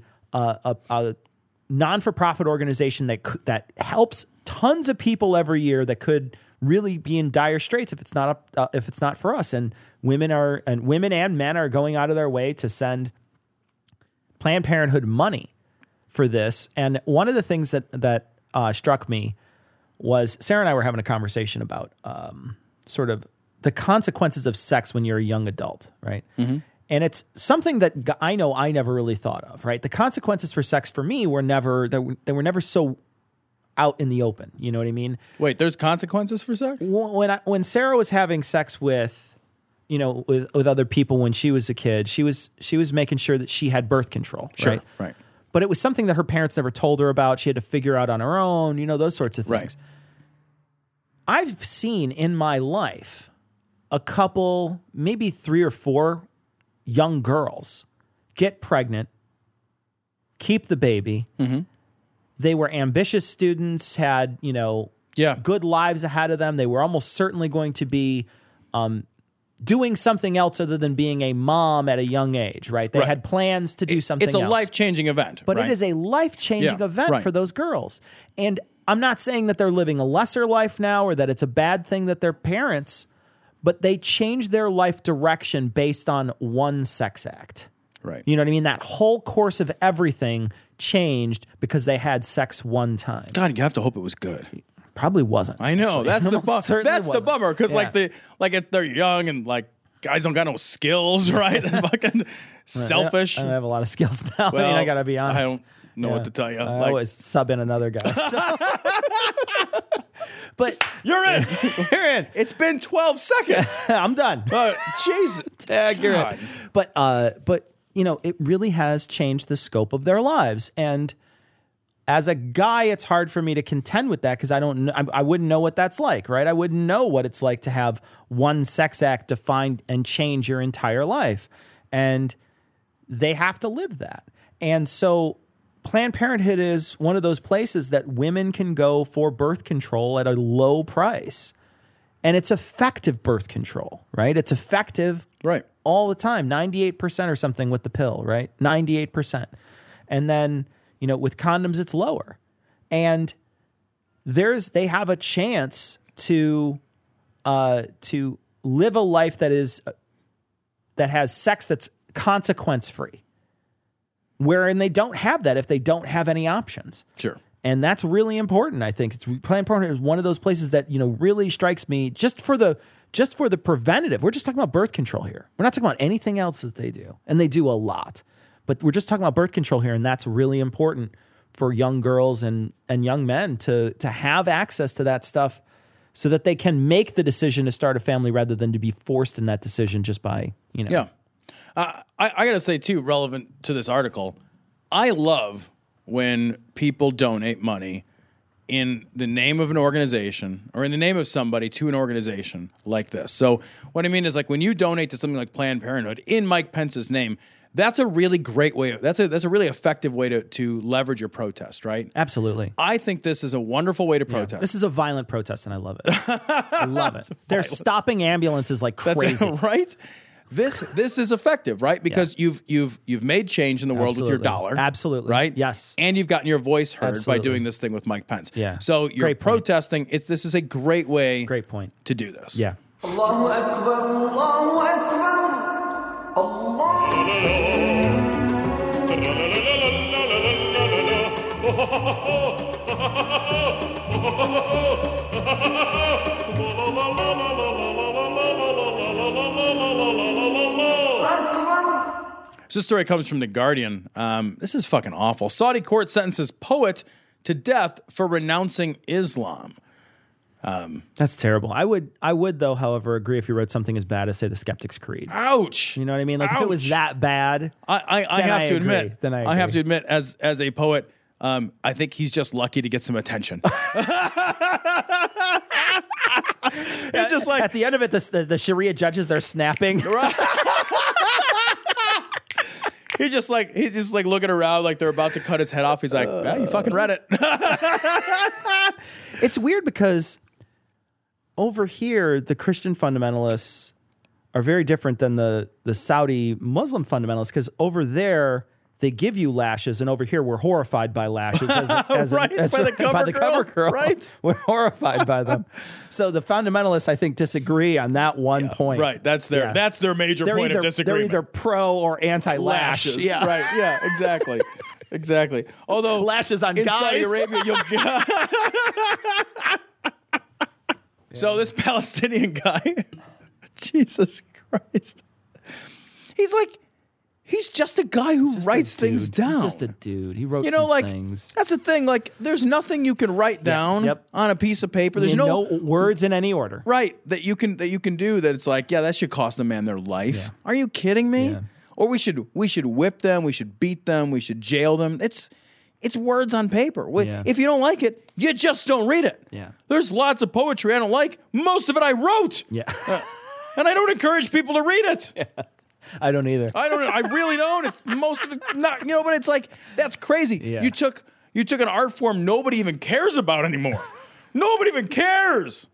non-for-profit organization that helps tons of people every year that could really be in dire straits if it's not for us. And women and men are going out of their way to send Planned Parenthood money for this. And one of the things that struck me was Sarah and I were having a conversation about sort of the consequences of sex when you're a young adult, right? Mm-hmm. And it's something that I know I never really thought of, right? The consequences for sex for me were never so out in the open. You know what I mean? Wait, there's consequences for sex? When Sarah was having sex with other people when she was a kid, she was making sure that she had birth control, right? Right. But it was something that her parents never told her about. She had to figure out on her own, those sorts of things. Right. I've seen in my life a couple, maybe 3 or 4 young girls get pregnant, keep the baby. Mm-hmm. They were ambitious students, had, good lives ahead of them. They were almost certainly going to be doing something else other than being a mom at a young age, right? They had plans to do something else. It's a life-changing event. But it is a life-changing event for those girls. And I'm not saying that they're living a lesser life now or that it's a bad thing that they're parents, but they changed their life direction based on one sex act. Right. You know what I mean? That whole course of everything changed because they had sex one time. God, you have to hope it was good. Probably wasn't. I know. Actually. That's the Almost bummer. certainly That's the wasn't. bummer because Yeah. they're young and like guys don't got no skills, right? And fucking selfish. I don't have a lot of skills now. I mean, Well, I gotta be honest. I don't know what to tell you. I always sub in another guy. So. But you're in. You're in. It's been 12 seconds. I'm done. Jesus, Tag, you're in. But you know, it really has changed the scope of their lives. And as a guy, it's hard for me to contend with that because I wouldn't know what that's like, right? I wouldn't know what it's like to have one sex act define and change your entire life. And they have to live that. And so Planned Parenthood is one of those places that women can go for birth control at a low price. And it's effective birth control, right? It's effective all the time, 98% or something with the pill, right? 98%. And then, you know, with condoms, it's lower. And they have a chance to live a life that has sex that's consequence-free. Wherein they don't have that if they don't have any options. Sure. And that's really important, I think. Planned Parenthood is one of those places that, you know, really strikes me just for the preventative. We're just talking about birth control here. We're not talking about anything else that they do. And they do a lot. But we're just talking about birth control here, and that's really important for young girls and young men to have access to that stuff so that they can make the decision to start a family rather than to be forced in that decision just by, you know. Yeah. I got to say, too, relevant to this article, I love when people donate money in the name of an organization or in the name of somebody to an organization like this. So what I mean is, like, when you donate to something like Planned Parenthood in Mike Pence's name, that's a really great way. That's a really effective way to leverage your protest, right? Absolutely. I think this is a wonderful way to protest. Yeah, this is a violent protest, and I love it. I love it. They're stopping ambulances like crazy, right? This is effective, right? Because you've made change in the world with your dollar. Absolutely. Right? Yes. And you've gotten your voice heard by doing this thing with Mike Pence. Yeah. So you're Great point. protesting. This is a great way to do this. Yeah. Allahu Akbar, Allahu Akbar, Allah. This story comes from The Guardian. This is fucking awful. Saudi court sentences poet to death for renouncing Islam. That's terrible. I would though, however, agree if you wrote something as bad as, say, the Skeptic's Creed. Ouch. You know what I mean? Like, if it was that bad, I have to admit, then I have to admit, as a poet, I think he's just lucky to get some attention. It's just like at the end of it, the Sharia judges are snapping. He's just like looking around like they're about to cut his head off. He's like, yeah, you fucking read it. It's weird because over here, the Christian fundamentalists are very different than the Saudi Muslim fundamentalists, because over there, they give you lashes, and over here, we're horrified by lashes. By the cover girl. Right? We're horrified by them. So the fundamentalists, I think, disagree on that one point. Right. That's their major point of disagreement. They're either pro or anti-lash. Lashes. Yeah. Right. Yeah, exactly. Exactly. Although lashes on in guys. Saudi Arabia, you'll get. So this Palestinian guy, Jesus Christ, he's just a guy who writes things down. He's just a dude. He wrote things. That's the thing. Like, there's nothing you can write down on a piece of paper. There's no words in any order. Right. That you can do that. It's like, yeah, that should cost a man their life. Yeah. Are you kidding me? Yeah. Or we should whip them. We should beat them. We should jail them. It's words on paper. If you don't like it, you just don't read it. Yeah. There's lots of poetry I don't like. Most of it I wrote. Yeah. And I don't encourage people to read it. Yeah. I don't either. I really don't. It's most of it not, but it's like, that's crazy. Yeah. You took an art form nobody even cares about anymore. Nobody even cares.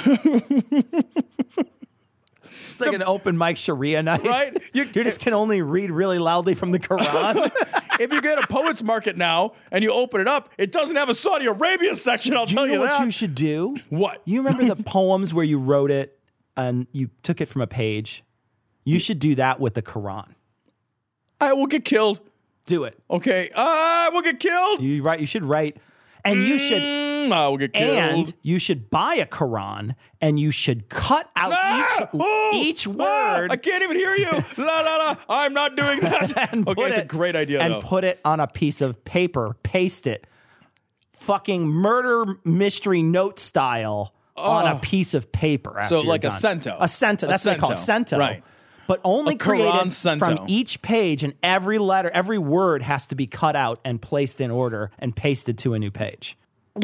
It's like an open mic Sharia night. Right? You just can only read really loudly from the Quran. If you get a poets market now and you open it up, it doesn't have a Saudi Arabia section, I'll tell you know that. What you should do? What? You remember the poems where you wrote it and you took it from a page, you should do that with the Quran. I will get killed. Do it. Okay. I will get killed. You should write, and you should. I will get killed. And you should buy a Quran, and you should cut out each word. I can't even hear you. La la la. I'm not doing that. Okay, it's a great idea, and though. Put it on a piece of paper. Paste it. Fucking murder mystery note style on a piece of paper. After So like you're a done. cento. A cento. That's what they call it. Cento. Right. But only A Quran created cento. from each page, and every letter, every word has to be cut out and placed in order and pasted to a new page.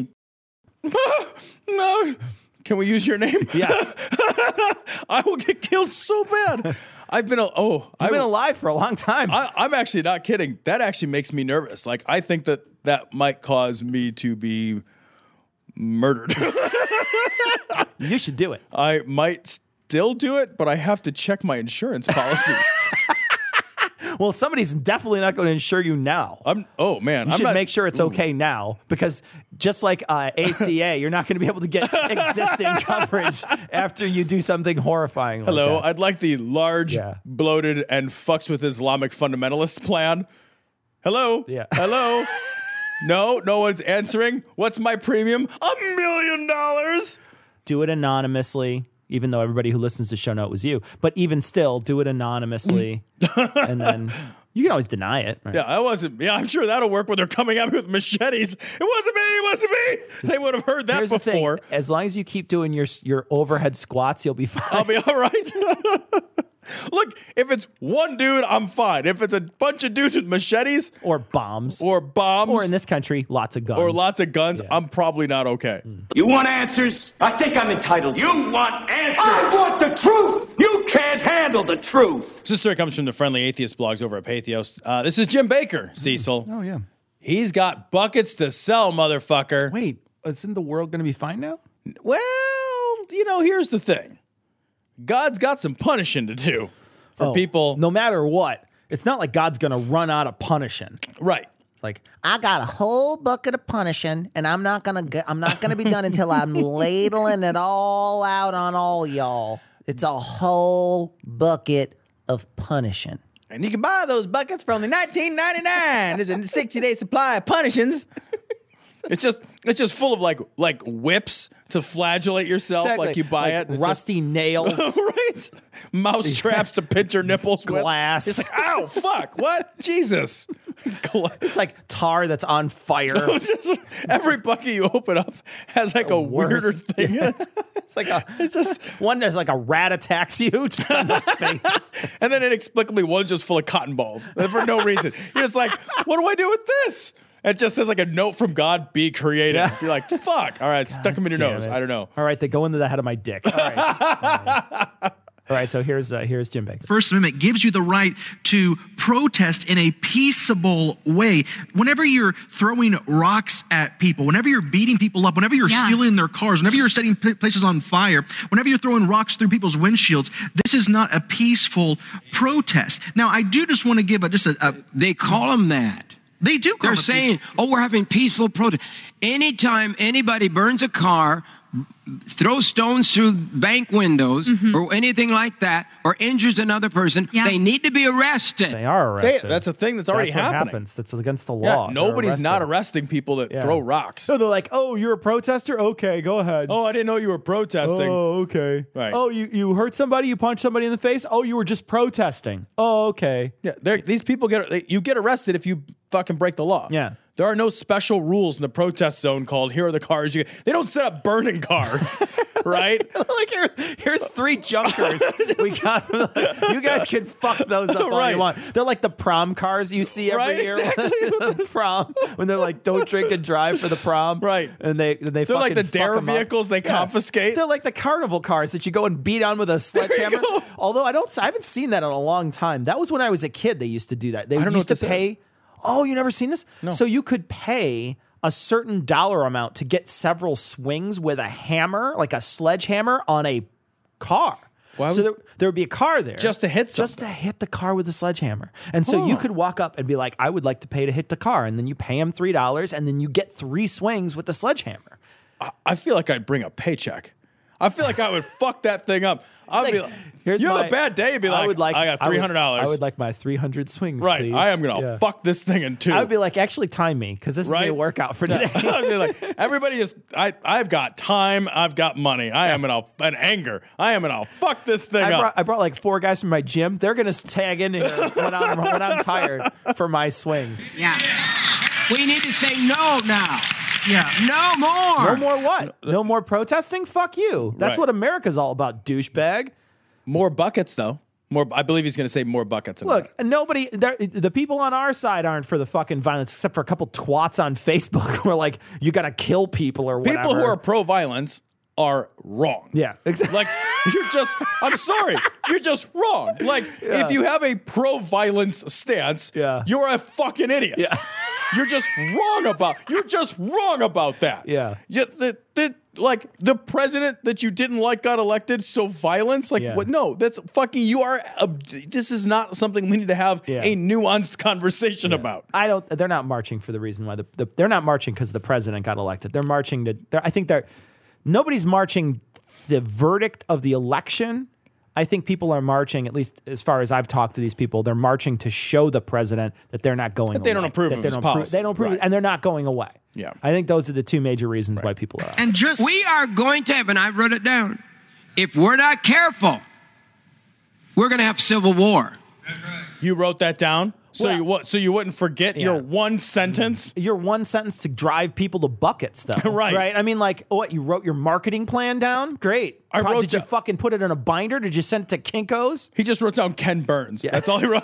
No. Can we use your name? Yes. I will get killed so bad. I've been alive for a long time. I'm actually not kidding. That actually makes me nervous. Like, I think that might cause me to be murdered. You should do it. I might still do it, but I have to check my insurance policies. Well, somebody's definitely not going to insure you now. You should make sure it's okay now, because just like ACA, you're not going to be able to get existing coverage after you do something horrifying. Hello, like that. I'd like the large, bloated, and fucks with Islamic fundamentalist plan. Hello? Yeah. Hello? No one's answering. What's my premium? $1 million. Do it anonymously, even though everybody who listens to the show know it was you. But even still, do it anonymously. And then you can always deny it. Right? Yeah, I wasn't. Yeah, I'm sure that'll work when they're coming at me with machetes. It wasn't me. It wasn't me. They would have heard that Here's before. The thing. As long as you keep doing your overhead squats, you'll be fine. I'll be all right. Look, if it's one dude, I'm fine. If it's a bunch of dudes with machetes or bombs, or in this country, lots of guns, I'm probably not okay. You want answers? I think I'm entitled. You want answers? I want the truth. You can't handle the truth. This story comes from the Friendly Atheist blogs over at Pathos. This is Jim Baker, Cecil. Oh, yeah. He's got buckets to sell, motherfucker. Wait, isn't the world going to be fine now? Well, here's the thing. God's got some punishing to do for people. No matter what. It's not like God's going to run out of punishing. Right. Like, I got a whole bucket of punishing, and I'm not gonna be done until I'm ladling it all out on all y'all. It's a whole bucket of punishing. And you can buy those buckets for only $19.99. There's a 60-day supply of punishings. It's just full of like whips to flagellate yourself, exactly. like you buy it. Rusty nails. Right. Mouse traps to pinch your nipples Glass. with. It's like, ow, fuck, what? Jesus. It's like tar that's on fire. Every bucket you open up has like a weirder thing in it. It's just one that's like a rat attacks you just on the face. And then inexplicably one's just full of cotton balls for no reason. You're just like, what do I do with this? It just says like a note from God, be creative. Yeah. You're like, fuck. All right, stuck them in your nose. I don't know. All right, they go into the head of my dick. All right. All right, so here's Jim Baker. First Amendment gives you the right to protest in a peaceable way. Whenever you're throwing rocks at people, whenever you're beating people up, whenever you're stealing their cars, whenever you're setting places on fire, whenever you're throwing rocks through people's windshields, this is not a peaceful protest. Now, I do just want to give They call them that. They do call They're saying, we're having peaceful protest. Anytime anybody burns a car, throws stones through bank windows or anything like that, or injures another person, they need to be arrested. They are arrested. That's a thing that's already happening. Happens. That's against the law. Yeah, nobody's not arresting people that throw rocks. So they're like, oh, you're a protester? Okay, go ahead. Oh, I didn't know you were protesting. Oh, okay. Right. Oh, you hurt somebody? You punched somebody in the face? Oh, you were just protesting. Oh, okay. Yeah, these people you get arrested if you fucking break the law. Yeah. There are no special rules in the protest zone called here are the cars they don't set up burning cars, right? Like here's 3 junkers. We got you guys can fuck those up all you want. They're like the prom cars you see every year. Exactly. Prom when they're like don't drink and drive for the prom. Right. And they're like the dare vehicles they confiscate. They're like the carnival cars that you go and beat on with a sledgehammer. Although I haven't seen that in a long time. That was when I was a kid they used to do that. They used to pay. Oh, you never seen this? No. So you could pay a certain dollar amount to get several swings with a hammer, like a sledgehammer, on a car. So there would be a car there. Just to hit something. Just to hit the car with a sledgehammer. And so you could walk up and be like, I would like to pay to hit the car. And then you pay him $3 and then you get 3 swings with the sledgehammer. I feel like I'd bring a paycheck. I feel like I would fuck that thing up. I'd be like, you have a bad day, you'd be like, I got $300. I would like my 300 swings, right. please. I am going to fuck this thing in two. I would be like, actually time me, because this is a workout for today. I'd be like, everybody just, I've got time, I've got money. I am in anger. I am going to fuck this thing up. I brought like 4 guys from my gym. They're going to tag in here when I'm tired for my swings. Yeah. We need to say no now. Yeah. No more. No more what? No more protesting? Fuck you. That's what America's all about, douchebag. More buckets, though. I believe he's going to say more buckets. Look, the people on our side aren't for the fucking violence, except for a couple twats on Facebook who are like, you got to kill people or whatever. People who are pro-violence are wrong. Yeah, exactly. Like, I'm sorry, you're just wrong. Like, if you have a pro-violence stance, you're a fucking idiot. Yeah. You're just wrong about that. Yeah. The president that you didn't like got elected, so violence? Like, what? No, that's fucking, this is not something we need to have a nuanced conversation about. They're not marching for the reason why they're not marching because the president got elected. They're marching nobody's marching the verdict of the election. I think people are marching, at least as far as I've talked to these people, they're marching to show the president that they're not going away. That they don't approve of his policy. They don't approve, and they're not going away. Yeah. I think those are the 2 major reasons why people are out. And we are going to have, and I wrote it down, if we're not careful, we're going to have civil war. That's right. You wrote that down? So you wouldn't forget your one sentence? Your one sentence to drive people to buckets, though. Right. I mean, like, you wrote your marketing plan down? Great. Did you fucking put it in a binder? Did you send it to Kinko's? He just wrote down Ken Burns. Yeah. That's all he wrote.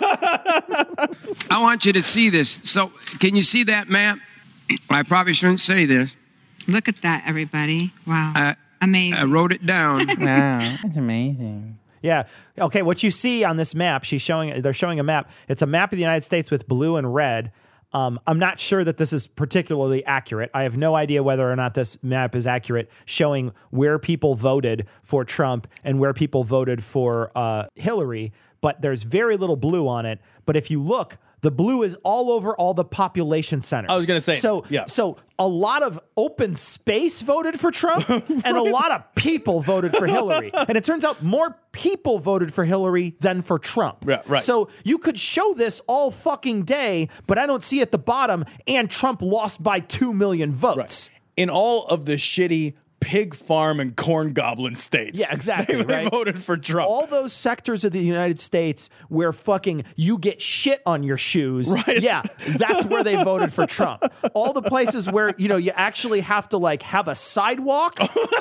I want you to see this. So, can you see that map? I probably shouldn't say this. Look at that, everybody. Wow. Amazing. I wrote it down. Wow. That's amazing. Yeah. Okay. What you see on this map, they're showing a map. It's a map of the United States with blue and red. I'm not sure that this is particularly accurate. I have no idea whether or not this map is accurate, showing where people voted for Trump and where people voted for Hillary. But there's very little blue on it. But if you look, the blue is all over all the population centers. I was going to say. So a lot of open space voted for Trump and a lot of people voted for Hillary. And it turns out more people voted for Hillary than for Trump. Yeah, right. So you could show this all fucking day, but I don't see at the bottom, and Trump lost by 2 million votes. Right. In all of the shitty pig farm and corn goblin states. Yeah, exactly. They voted for Trump. All those sectors of the United States where fucking you get shit on your shoes. Right. Yeah, that's where they voted for Trump. All the places where, you actually have to have a sidewalk.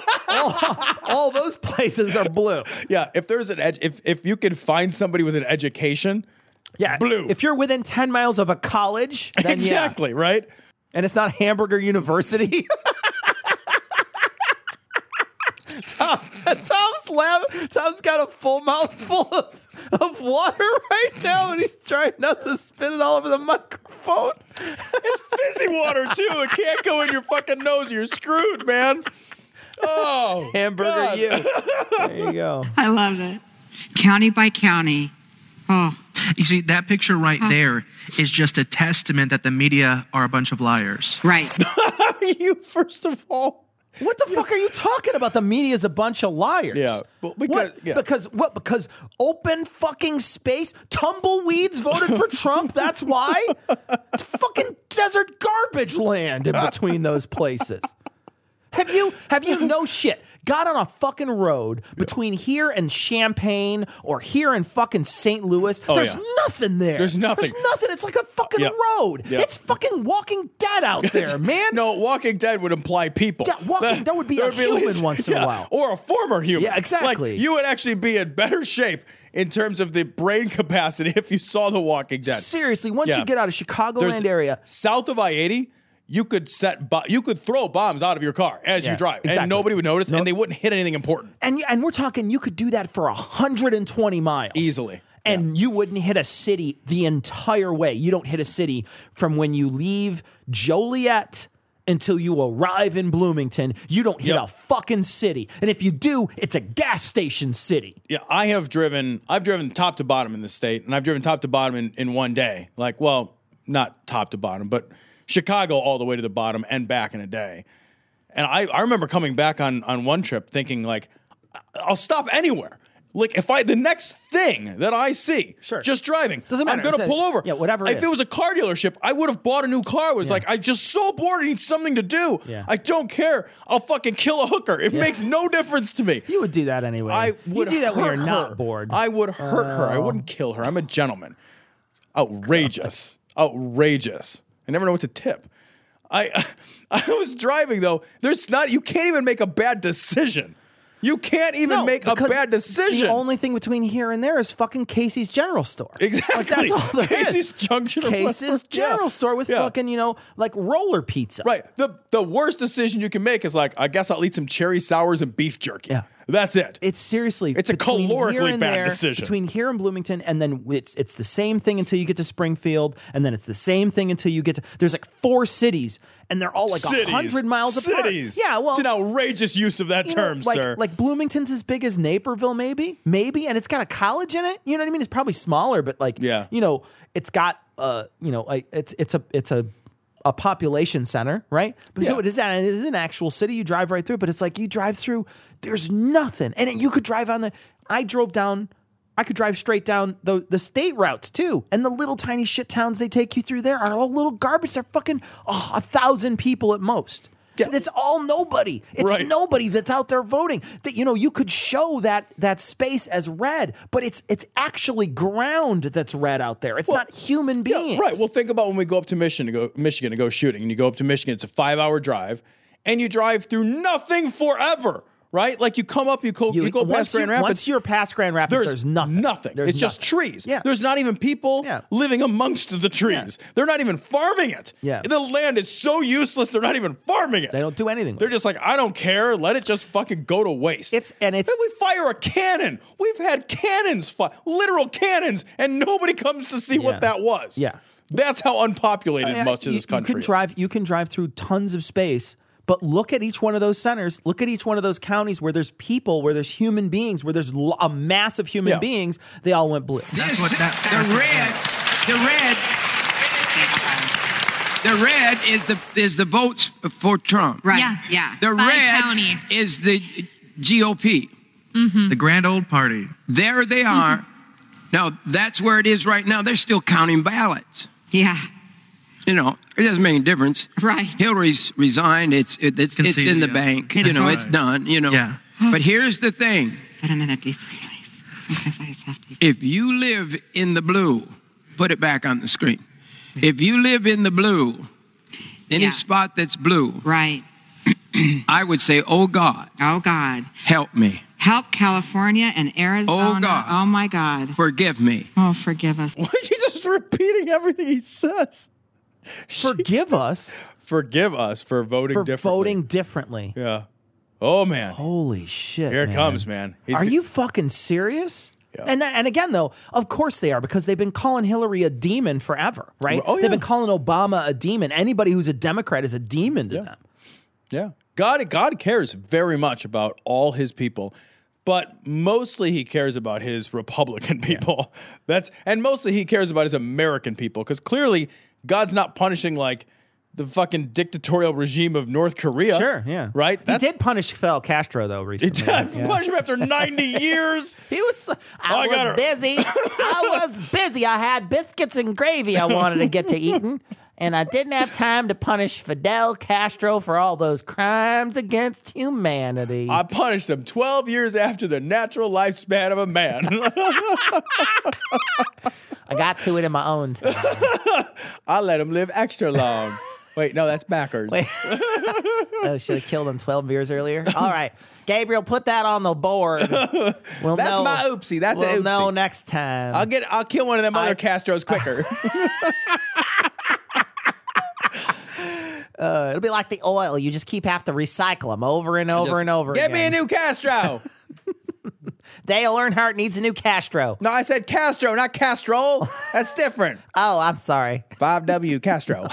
all those places are blue. Yeah, if there's if you can find somebody with an education, blue. If you're within 10 miles of a college, then exactly, right? And it's not Hamburger University. Tom's got a full mouthful of water right now, and he's trying not to spit it all over the microphone. It's fizzy water, too. It can't go in your fucking nose. You're screwed, man. Oh, Hamburger God. you. There you go. I love it. County by county. Oh. You see, that picture right there is just a testament that the media are a bunch of liars. Right. You, first of all. What the fuck are you talking about? The media's a bunch of liars. Yeah. Well, Because open fucking space? Tumbleweeds voted for Trump? That's why? It's fucking desert garbage land in between those places. Have you no shit got on a fucking road between here and Champaign or here and fucking St. Louis? There's nothing there. There's nothing. There's nothing. It's like a fucking road. Yeah. It's fucking Walking Dead out there, man. No, Walking Dead would imply people. Yeah, there would be a human once in a while. Or a former human. Yeah, exactly. Like, you would actually be in better shape in terms of the brain capacity if you saw The Walking Dead. Seriously, once you get out of Chicagoland area. South of I-80, you could throw bombs out of your car as you drive, and nobody would notice, and they wouldn't hit anything important. And we're talking, you could do that for 120 miles. Easily. And you wouldn't hit a city the entire way. You don't hit a city from when you leave Joliet until you arrive in Bloomington. You don't hit a fucking city. And if you do, it's a gas station city. Yeah, I've driven top to bottom in the state, and I've driven top to bottom in one day. Like, well, not top to bottom, but Chicago all the way to the bottom and back in a day. And I remember coming back on one trip thinking, like, I'll stop anywhere. Like if the next thing that I see, just driving, doesn't matter. I'm going to pull over. Yeah, whatever. If it was a car dealership, I would have bought a new car. It was like, I'm just so bored. I need something to do. Yeah. I don't care. I'll fucking kill a hooker. It makes no difference to me. You would do that anyway. I would do that when you're hurt not her. bored. I would hurt her. I wouldn't kill her. I'm a gentleman. Outrageous. Outrageous. I never know what to tip. I was driving though. You can't even make a bad decision. You can't even make a bad decision. The only thing between here and there is fucking Casey's General Store. Exactly. Like, that's all there is. Casey's Junction. Casey's General Store with fucking, like roller pizza. Right. The worst decision you can make is like, I guess I'll eat some cherry sours and beef jerky. Yeah. That's it. It's seriously. It's a calorically bad decision. Between here and Bloomington, and then it's the same thing until you get to Springfield, and then it's the same thing until you get to. There's like 4 cities, and they're all like 100 miles apart. Cities. Yeah, well, it's an outrageous use of that term, sir. Like Bloomington's as big as Naperville, maybe, and it's got a college in it. You know what I mean? It's probably smaller, but it's got it's a population center, right? But so it is an actual city. You drive right through, but it's like you drive through. There's nothing, and you could drive on I could drive straight down the state routes too, and the little tiny shit towns they take you through there are all little garbage. They're fucking 1,000 people at most. Yeah. It's all nobody. It's nobody that's out there voting. That you could show that space as red, but it's actually ground that's red out there. It's not human beings. Yeah, right. Well, think about when we go up to Michigan to go shooting, and you go up to Michigan. It's a 5-hour drive, and you drive through nothing forever. Right? Like you come up, you go past Grand Rapids. Once you're past Grand Rapids, there's nothing. It's just trees. Yeah. There's not even people living amongst the trees. Yeah. They're not even farming it. Yeah. The land is so useless, they're not even farming it. They don't do anything. They're just like, I don't care. Let it just fucking go to waste. Then we fire a cannon. We've had cannons, literal cannons, and nobody comes to see what that was. Yeah. That's how unpopulated much of this country is. You can drive through tons of space. But look at each one of those centers. Look at each one of those counties where there's people, where there's human beings, where there's a mass of human beings. They all went blue. The red is the votes for Trump. Right. Yeah. The red is the GOP. Mm-hmm. The grand old party. There they are. Mm-hmm. Now that's where it is right now. They're still counting ballots. Yeah. It doesn't make a difference. Right. Hillary's resigned. It's in the bank. It's done. Yeah. But here's the thing. If you live in the blue, put it back on the screen. If you live in the blue, any spot that's blue, right, I would say, oh God, help me. Help California and Arizona. Oh God. Oh my God. Forgive me. Oh, forgive us. Why is he just repeating everything he says? Forgive us for voting differently. Yeah. Oh man. Holy shit. Here it comes, man. Are you fucking serious? Yeah. And again, though, of course they are, because they've been calling Hillary a demon forever, right? Oh, yeah. They've been calling Obama a demon. Anybody who's a Democrat is a demon to them. Yeah. God cares very much about all his people, but mostly he cares about his Republican people. And mostly he cares about his American people, because clearly God's not punishing like the fucking dictatorial regime of North Korea. Sure, yeah. Right? He did punish Fidel Castro, though, recently. He did punish him after 90 years. I was busy. I had biscuits and gravy I wanted to get to eating, and I didn't have time to punish Fidel Castro for all those crimes against humanity. I punished him 12 years after the natural lifespan of a man. I got to it in my own time. I let him live extra long. Wait, no, that's backwards. Wait. Oh, should have killed him 12 years earlier. All right. Gabriel, put that on the board. That's my oopsie. That's an oopsie. We'll know next time. I'll kill one of them other Castros quicker. It'll be like the oil. You just have to recycle them over and over and over again. Get me a new Castro. Dale Earnhardt needs a new Castro. No, I said Castro, not Castrol. That's different. Oh, I'm sorry. 5W Castro.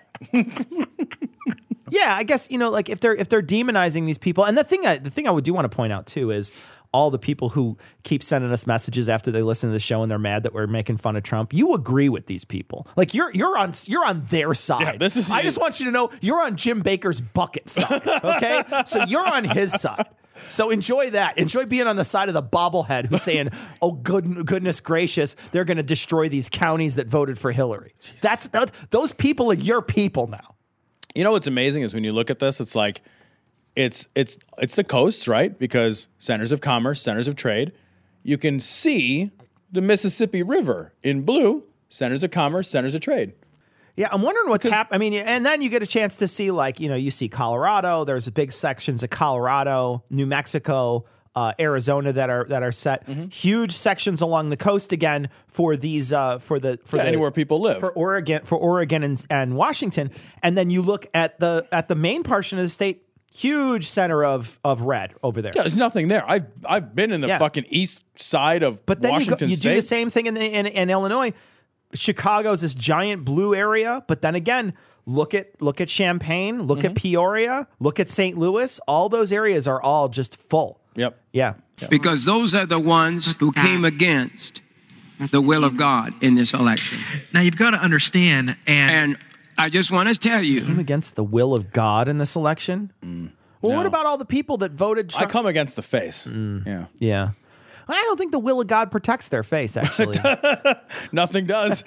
Yeah, I guess, like if they're demonizing these people, and the thing I would do want to point out too is all the people who keep sending us messages after they listen to the show and they're mad that we're making fun of Trump. You agree with these people. Like you're on their side. Yeah, I just want you to know you're on Jim Baker's bucket side. Okay? So you're on his side. So enjoy that. Enjoy being on the side of the bobblehead who's saying, "Oh, goodness gracious, they're going to destroy these counties that voted for Hillary." Those people are your people now. You know what's amazing is when you look at this, it's like it's the coasts, right? Because centers of commerce, centers of trade. You can see the Mississippi River in blue, centers of commerce, centers of trade. Yeah, I'm wondering what's happening. I mean, and then you get a chance to see, like, you see Colorado. There's big sections of Colorado, New Mexico, Arizona that are set. Huge sections along the coast again for these for anywhere people live for Oregon and Washington. And then you look at the main portion of the state. Huge center of red over there. Yeah, there's nothing there. I've been in the fucking east side of Washington you State. do the same thing in Illinois. Chicago's this giant blue area, but then again, look at Champaign, look at Peoria, look at St. Louis. All those areas are all just full. Yep. Yeah. Because those are the ones who came against the will of God in this election. Now you've got to understand, and I just want to tell you, came against the will of God in this election. Well, what about all the people that voted Trump? I come against the face. Yeah. I don't think the will of God protects their face, actually. Nothing does.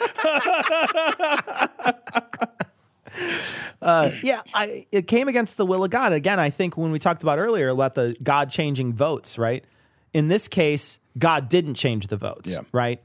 It came against the will of God. Again, I think when we talked about earlier about the God changing votes, right? In this case, God didn't change the votes, right?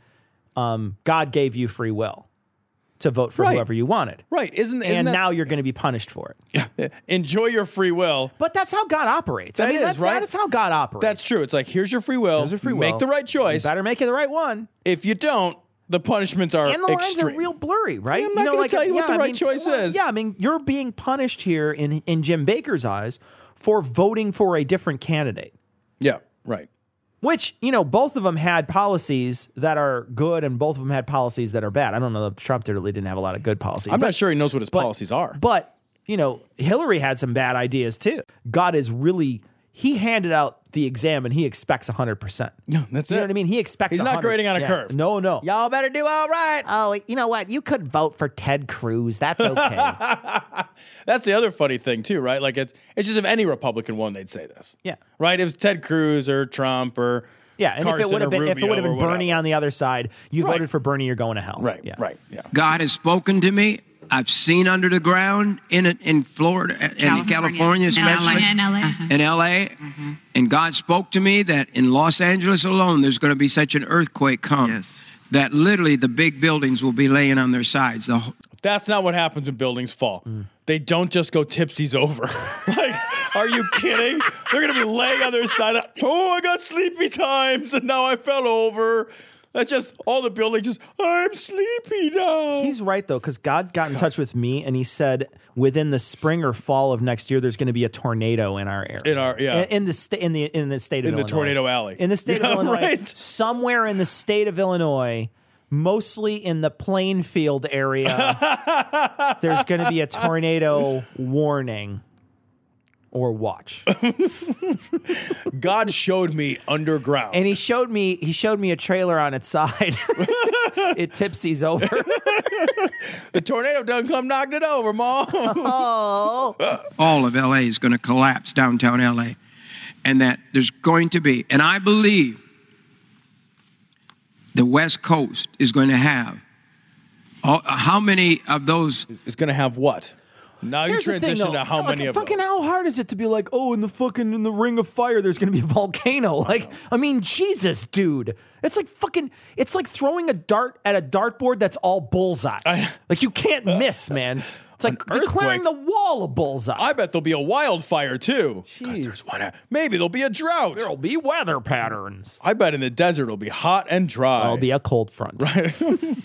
God gave you free will to vote for whoever you wanted. Right. Isn't and that, now you're going to be punished for it. Yeah. Enjoy your free will. But that's how God operates. That's right? That's how God operates. That's true. It's like, here's your free will. Here's your free will. Make the right choice. You better make it the right one. If you don't, the punishments are and the lines extreme. are real blurry, right? Yeah, I'm not going to tell you what the right choice is. Yeah, I mean, you're being punished here in Jim Baker's eyes for voting for a different candidate. Yeah, right. Which, both of them had policies that are good and both of them had policies that are bad. I don't know. Trump really didn't have a lot of good policies. I'm not sure he knows what his policies are. But, Hillary had some bad ideas too. God is really, he handed out the exam and he expects 100%. No, that's it. You know what I mean? He expects He's 100. not grading on a curve. No. Y'all better do all right. Oh, you know what? You could vote for Ted Cruz. That's okay. That's the other funny thing too, right? Like it's just if any Republican won, they'd say this. Yeah. Right? If it's Ted Cruz or Trump or and Carson if it would have been Bernie whatever. On the other side, you voted for Bernie, you're going to hell. Right. Yeah. Right. Yeah. God has spoken to me. I've seen under the ground in Florida, in California especially, in LA. And God spoke to me that in Los Angeles alone, there's going to be such an earthquake come that literally the big buildings will be laying on their sides. That's not what happens when buildings fall. They don't just go tipsies over. Like, are you kidding? They're going to be laying on their side. I got sleepy times and now I fell over. That's just all the building just, I'm sleepy now. He's right, though, because God got in touch with me and he said within the spring or fall of next year, there's going to be a tornado in our area. In the state of Illinois. In the tornado alley. In the state of Illinois. Right. Somewhere in the state of Illinois, mostly in the Plainfield area, there's going to be a tornado warning. Or watch. God showed me underground. And he showed me a trailer on its side. It tipsies over. The tornado done come knocked it over, Mom. Oh. All of LA is going to collapse, downtown LA. And that there's going to be, and I believe the West Coast is going to have, how many of those? Is going to have what? Now you transition to how many of fucking those. How hard is it to be like, in the ring of fire, there's going to be a volcano? Like, I mean, Jesus, dude. It's like throwing a dart at a dartboard that's all bullseye. Like, you can't miss, man. It's like declaring the wall a bullseye. I bet there'll be a wildfire, too. Because there's one. Maybe there'll be a drought. There'll be weather patterns. I bet in the desert it'll be hot and dry. There'll be a cold front. Right.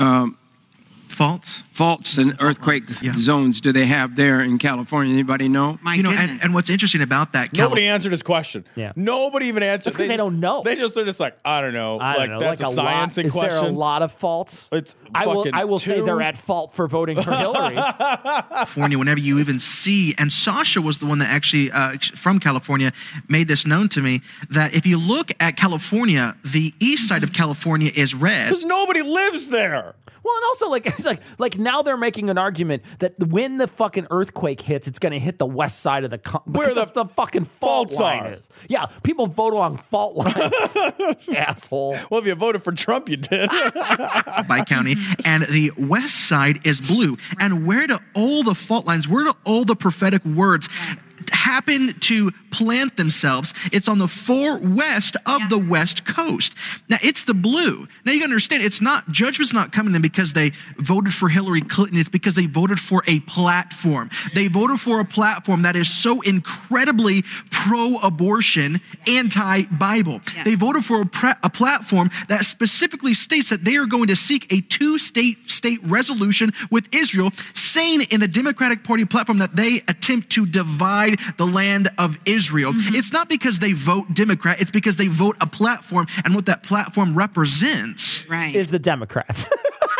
Faults and earthquake zones do they have there in California? Anybody know? And what's interesting about that, nobody answered his question. Yeah. Nobody even answered. That's because they don't know. They're just like, I don't know. That's like a sciencing question. Is there a lot of faults? I will say they're at fault for voting for Hillary. California, whenever you even see, and Sasha was the one that actually, from California, made this known to me, that if you look at California, the east side of California is red. Because nobody lives there. Well, and also it's like now they're making an argument that when the fucking earthquake hits, it's going to hit the west side of where the fucking fault line are. is. Yeah, people vote along fault lines. Asshole. Well, if you voted for Trump, you did. By county, and the west side is blue. And where do all the fault lines, where do all the prophetic words happen to plant themselves? It's on the far west of the West Coast. Now, it's the blue. Now, you understand, judgment's not coming in because they voted for Hillary Clinton. It's because they voted for a platform. They voted for a platform that is so incredibly pro-abortion, anti-Bible. Yeah. They voted for a platform that specifically states that they are going to seek a two-state resolution with Israel, saying in the Democratic Party platform that they attempt to divide the land of Israel. Mm-hmm. It's not because they vote Democrat, it's because they vote a platform, and what that platform represents is the Democrats.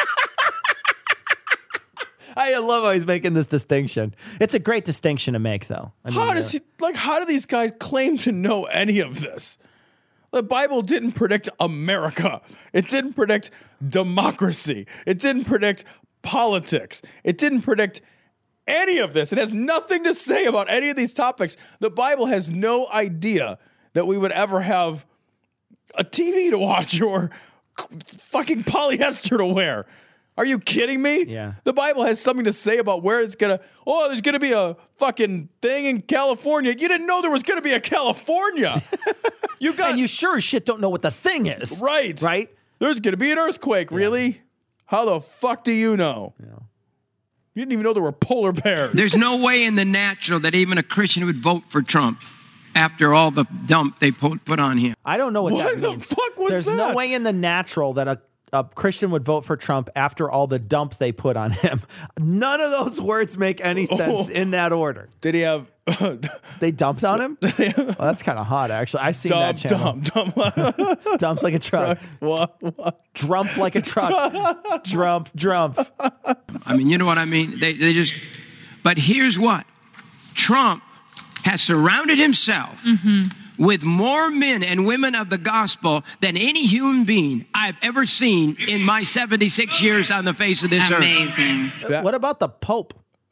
I love how he's making this distinction. It's a great distinction to make, though. I mean, how do these guys claim to know any of this? The Bible didn't predict America. It didn't predict democracy. It didn't predict politics. It didn't predict any of this. It has nothing to say about any of these topics. The Bible has no idea that we would ever have a TV to watch or fucking polyester to wear. Are you kidding me? Yeah. The Bible has something to say about where it's gonna, there's gonna be a fucking thing in California. You didn't know there was gonna be a California. And you sure as shit don't know what the thing is. Right. Right? There's gonna be an earthquake, really? How the fuck do you know? Yeah. You didn't even know there were polar bears. There's no way in the natural that even a Christian would vote for Trump after all the dump they put on him. I don't know what that means. What the fuck was There's that? no way in the natural that a Christian would vote for Trump after all the dump they put on him. None of those words make any sense in that order. Did he have... They dumped on him? Well, that's kind of hot, actually. I've seen that channel. Dumps like a truck. What? Drump like a truck. Drump. I mean, you know what I mean? They just... But here's what. Trump has surrounded himself with more men and women of the gospel than any human being I've ever seen in my 76 years on the face of this earth. Amazing. What about the Pope?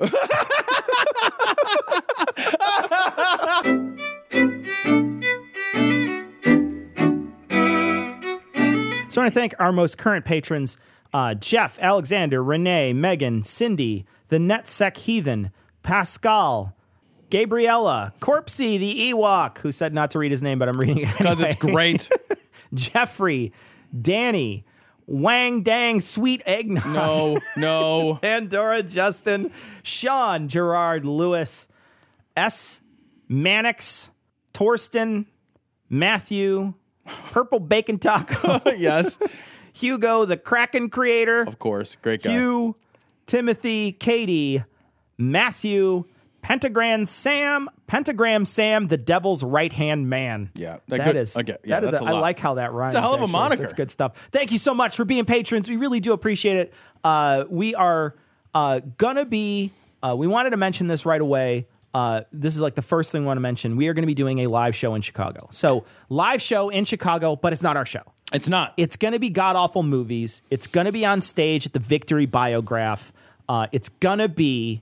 So I want to thank our most current patrons, Jeff, Alexander, Renee, Megan, Cindy, the NetSec Heathen, Pascal, Gabriella, Corpsey, the Ewok, who said not to read his name, but I'm reading it because anyway. It's great. Jeffrey, Danny, Wang Dang, Sweet Eggnog. No. Pandora, Justin, Sean, Gerard, Lewis, S. Mannix, Torsten, Matthew, Purple Bacon Taco. Yes. Hugo, the Kraken creator. Of course. Great guy. Hugh, Timothy, Katie, Matthew, Pentagram Sam, the devil's right-hand man. Yeah. That is I like how that rhymes. It's a hell of a moniker. That's good stuff. Thank you so much for being patrons. We really do appreciate it. We are going to be, we wanted to mention this right away. This is like the first thing we want to mention. We are going to be doing a live show in Chicago. So live show in Chicago, but it's not our show. It's not. It's going to be God Awful Movies. It's going to be on stage at the Victory Biograph. It's going to be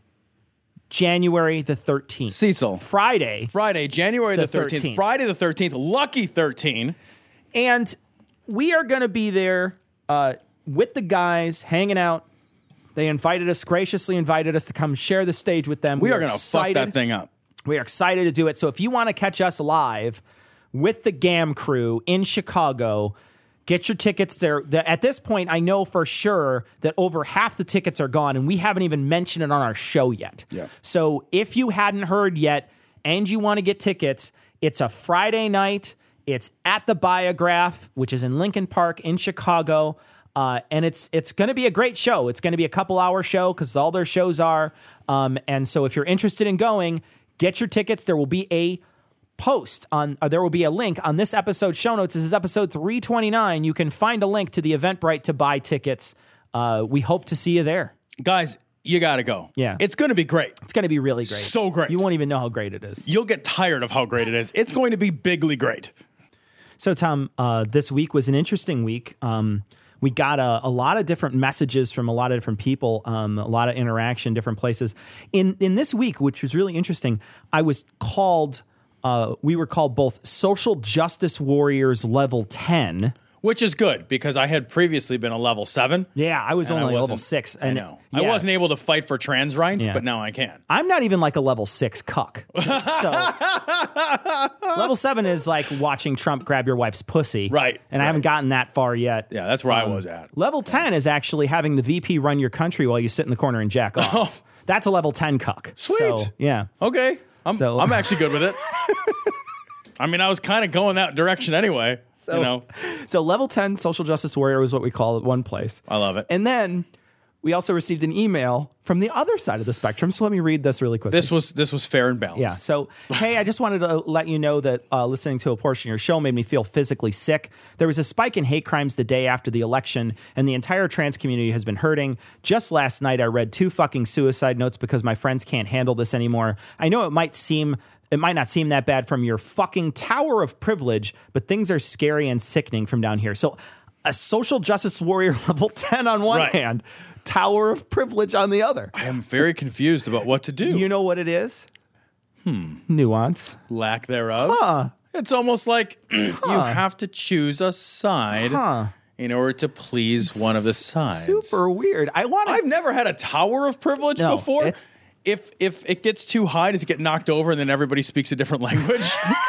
January the 13th. Cecil. Friday, January the 13th. Friday the 13th. Lucky 13. And we are going to be there with the guys hanging out. They graciously invited us to come share the stage with them. We are going to fuck that thing up. We are excited to do it. So if you want to catch us live with the GAM crew in Chicago, get your tickets there. At this point, I know for sure that over half the tickets are gone, and we haven't even mentioned it on our show yet. Yeah. So if you hadn't heard yet and you want to get tickets, it's a Friday night. It's at the Biograph, which is in Lincoln Park in Chicago. And it's going to be a great show. It's going to be a couple-hour show because all their shows are. And so if you're interested in going, get your tickets. There will be a post there will be a link on this episode show notes. This is episode 329. You can find a link to the Eventbrite to buy tickets. We hope to see you there. Guys, you got to go. Yeah. It's going to be great. It's going to be really great. So great. You won't even know how great it is. You'll get tired of how great it is. It's going to be bigly great. So, Tom, this week was an interesting week. We got a lot of different messages from a lot of different people, a lot of interaction, different places. In this week, which was really interesting, I was called, we were called both Social Justice Warriors Level 10. Which is good, because I had previously been a level 7. Yeah, I was only level 6. I know. I wasn't able to fight for trans rights, but now I can. I'm not even like a level 6 cuck. So level 7 is like watching Trump grab your wife's pussy. Right. And I haven't gotten that far yet. Yeah, that's where I was at. Level 10 is actually having the VP run your country while you sit in the corner and jack off. Oh. That's a level 10 cuck. Sweet. So, yeah. Okay. I'm actually good with it. I mean, I was kind of going that direction anyway. So level 10 social justice warrior was what we call it, one place. I love it. And then we also received an email from the other side of the spectrum. So let me read this really quickly. This was fair and balanced. Yeah. So, hey, I just wanted to let you know that listening to a portion of your show made me feel physically sick. There was a spike in hate crimes the day after the election, and the entire trans community has been hurting. Just last night, I read 2 fucking suicide notes because my friends can't handle this anymore. I know it might not seem that bad from your fucking tower of privilege, but things are scary and sickening from down here. So a social justice warrior level 10 on one hand, tower of privilege on the other. I am very confused about what to do. You know what it is? Nuance. Lack thereof. Huh. It's almost like you have to choose a side in order to please one of the sides. Super weird. I've never had a tower of privilege before. If it gets too high, does it get knocked over and then everybody speaks a different language?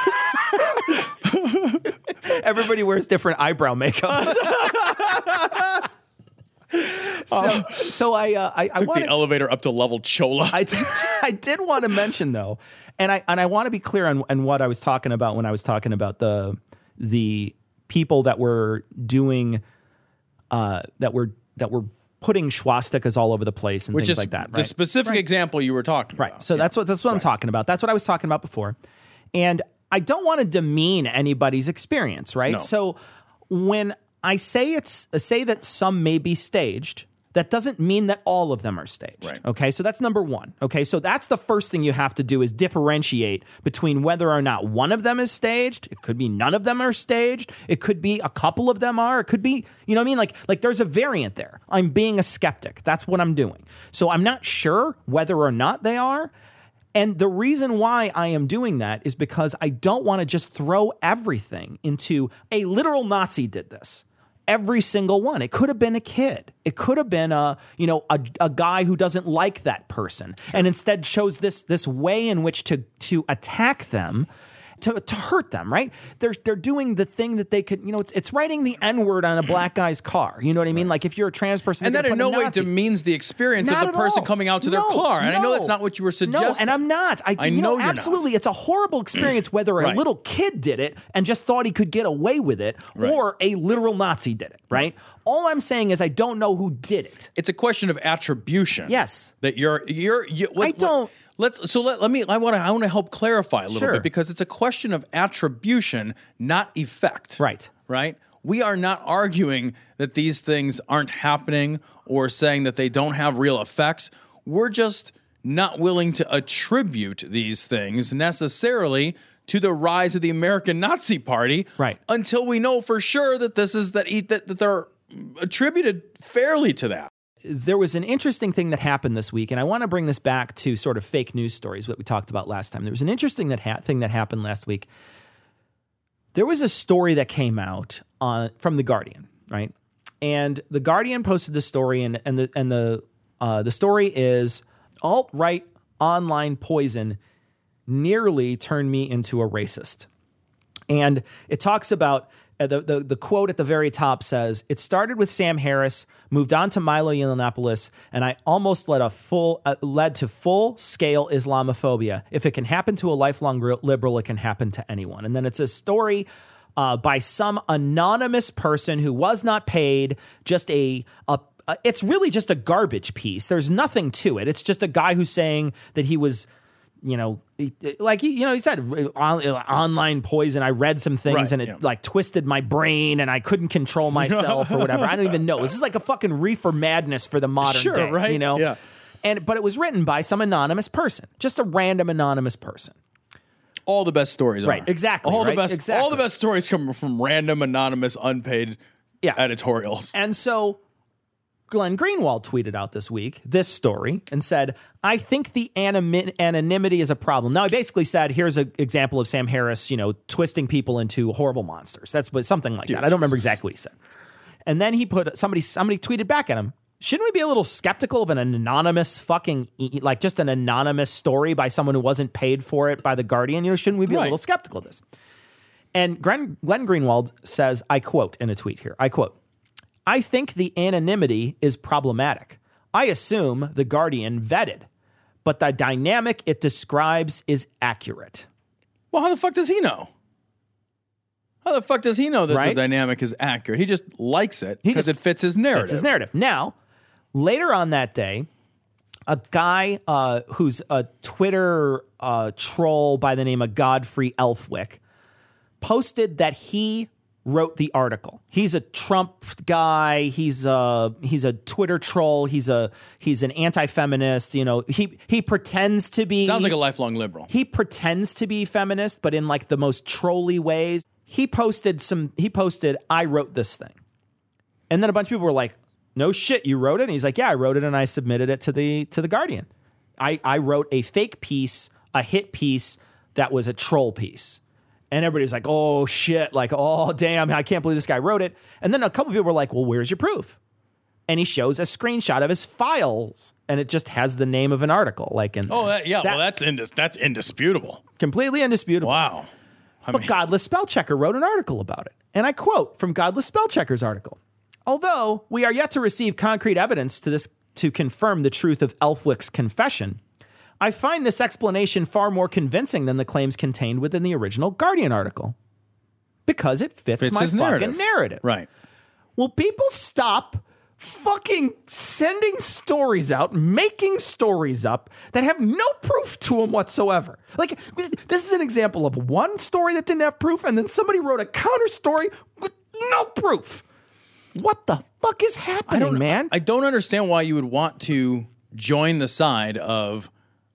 Everybody wears different eyebrow makeup. So I took the elevator up to level chola. I did want to mention though, and I want to be clear on what I was talking about when I was talking about the people that were doing that were putting swastikas all over the place and things like that. Right? The specific example you were talking about. Right. So that's what I'm talking about. That's what I was talking about before. And I don't want to demean anybody's experience, right? No. So when I say that some may be staged, that doesn't mean that all of them are staged. Right. Okay, so that's number one. Okay, so that's the first thing you have to do is differentiate between whether or not one of them is staged. It could be none of them are staged. It could be a couple of them are. It could be, you know what I mean? Like there's a variant there. I'm being a skeptic. That's what I'm doing. So I'm not sure whether or not they are. And the reason why I am doing that is because I don't want to just throw everything into a literal Nazi did this. Every single one. It could have been a kid. It could have been a guy who doesn't like that person and instead chose this way in which to attack them, to hurt them, right? They're doing the thing that they could, it's writing the N-word on a black guy's car. You know what I mean? Like if you're a trans person, and that in no way demeans the experience of the person coming out to their car. And I know that's not what you were suggesting. No, and I'm not. I know you're absolutely. Not. It's a horrible experience whether a little kid did it and just thought he could get away with it, or a literal Nazi did it, right? All I'm saying is I don't know who did it. It's a question of attribution. Yes. That I want to help clarify a little bit because it's a question of attribution, not effect. Right? We are not arguing that these things aren't happening or saying that they don't have real effects. We're just not willing to attribute these things necessarily to the rise of the American Nazi Party until we know for sure that that they're attributed fairly to that. There was an interesting thing that happened this week, and I want to bring this back to sort of fake news stories, what we talked about last time. There was an interesting thing that happened last week. There was a story that came out from The Guardian, right? And The Guardian posted this story, and the story is alt-right online poison nearly turned me into a racist. And it talks about the quote at the very top says, "It started with Sam Harris, moved on to Milo Yiannopoulos, and I almost led to full-scale Islamophobia. If it can happen to a lifelong liberal, it can happen to anyone." And then it's a story by some anonymous person who was not paid, just it's really just a garbage piece. There's nothing to it. It's just a guy who's saying that he was... he said online poison. I read some things and it twisted my brain and I couldn't control myself or whatever. I don't even know. This is like a fucking reefer madness for the modern day, right? Yeah. But it was written by some anonymous person, just a random anonymous person. All the best stories, right? Exactly. All the best stories come from random, anonymous, unpaid editorials. And so Glenn Greenwald tweeted out this week this story and said, I think the anonymity is a problem. Now, he basically said, here's an example of Sam Harris, twisting people into horrible monsters. That's something like that. I don't remember exactly what he said. And then he put somebody tweeted back at him, shouldn't we be a little skeptical of an anonymous just an anonymous story by someone who wasn't paid for it by The Guardian? Shouldn't we be a little skeptical of this? And Glenn Greenwald says, I quote in a tweet here, I quote, I think the anonymity is problematic. I assume The Guardian vetted, but the dynamic it describes is accurate. Well, how the fuck does he know? How the fuck does he know that the dynamic is accurate? He just likes it because it fits his narrative. Fits his narrative. Now, later on that day, a guy who's a Twitter troll by the name of Godfrey Elfwick posted that he wrote the article. He's a Trump guy. He's a Twitter troll. He's an anti-feminist. He pretends to be. Sounds like a lifelong liberal. He pretends to be feminist, but in like the most trolly ways. He posted, I wrote this thing. And then a bunch of people were like, no shit, you wrote it? And he's like, yeah, I wrote it and I submitted it to the Guardian. I wrote a fake piece, a hit piece that was a troll piece. And everybody's like, oh, shit, oh, damn, I can't believe this guy wrote it. And then a couple of people were like, well, where's your proof? And he shows a screenshot of his files, and it just has the name of an article. That's indisputable. Completely indisputable. Wow. But Godless Spellchecker wrote an article about it. And I quote from Godless Spellchecker's article. Although we are yet to receive concrete evidence to confirm the truth of Elfwick's confession, I find this explanation far more convincing than the claims contained within the original Guardian article. Because it fits my fucking narrative. Right. Will people stop fucking sending stories out, making stories up that have no proof to them whatsoever? Like, this is an example of one story that didn't have proof, and then somebody wrote a counter story with no proof. What the fuck is happening, man? I don't understand why you would want to join the side of,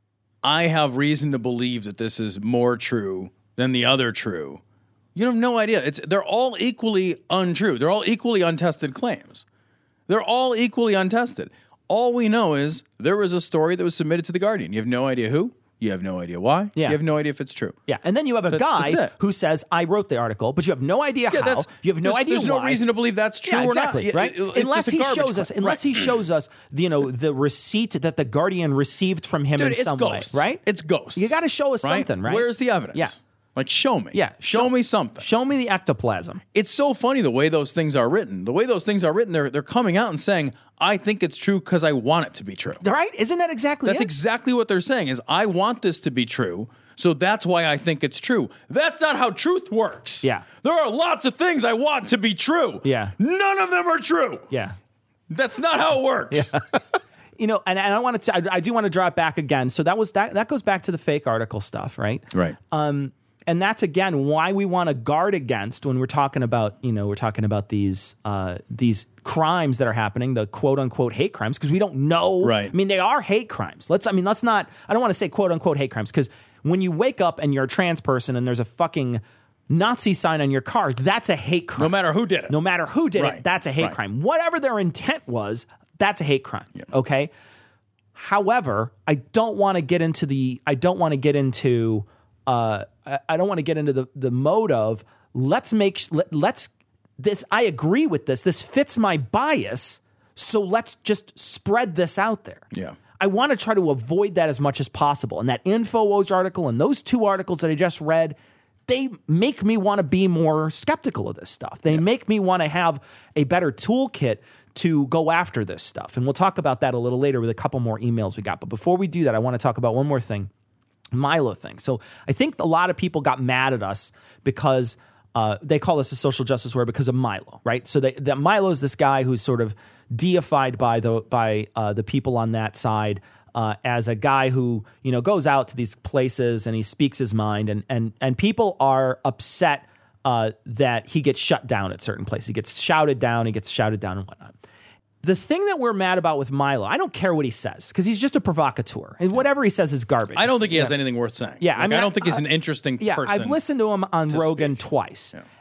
I have reason to believe that this is more true than the other true. You have no idea. They're all equally untrue. They're all equally untested claims. They're all equally untested. All we know is there was a story that was submitted to The Guardian. You have no idea who. You have no idea why. Yeah. You have no idea if it's true. Yeah. And then you have a guy who says, I wrote the article, but you have no idea how. You have no idea why. There's no reason to believe that's true or not. Right? Unless he shows us, the receipt that The Guardian received from him in some way. Right? It's ghosts. You got to show us something, right? Where's the evidence? Yeah. Show me. Yeah. Show me something. Show me the ectoplasm. It's so funny the way those things are written. The way those things are written, they're coming out and saying, I think it's true because I want it to be true. Right? Isn't that exactly That's exactly what they're saying is, I want this to be true, so that's why I think it's true. That's not how truth works. Yeah. There are lots of things I want to be true. Yeah. None of them are true. Yeah. That's not how it works. Yeah. And I do want to draw it back again. So that goes back to the fake article stuff, right? Right. And that's, again, why we want to guard against when we're talking about these crimes that are happening, the quote unquote hate crimes, because we don't know. Right. I mean, they are hate crimes. Let's not, I don't want to say quote unquote hate crimes, because when you wake up and you're a trans person and there's a fucking Nazi sign on your car, that's a hate crime. No matter who did it. No matter who did it, that's a hate crime. Whatever their intent was, that's a hate crime. Yeah. Okay. However, I don't want to get into the mode of this. I agree with this. This fits my bias. So let's just spread this out there. Yeah. I want to try to avoid that as much as possible. And that InfoWars article and those two articles that I just read, they make me want to be more skeptical of this stuff. They make me want to have a better toolkit to go after this stuff. And we'll talk about that a little later with a couple more emails we got. But before we do that, I want to talk about one more thing. Milo thing. So I think a lot of people got mad at us because they call us a social justice warrior because of Milo, right? So that Milo is this guy who's sort of deified by the people on that side as a guy who goes out to these places and he speaks his mind, and people are upset that he gets shut down at certain places. He gets shouted down and whatnot. The thing that we're mad about with Milo, I don't care what he says because he's just a provocateur. And whatever he says is garbage. I don't think he has anything worth saying. Yeah, I don't think he's an interesting person. I've listened to him on Rogan twice. Yeah.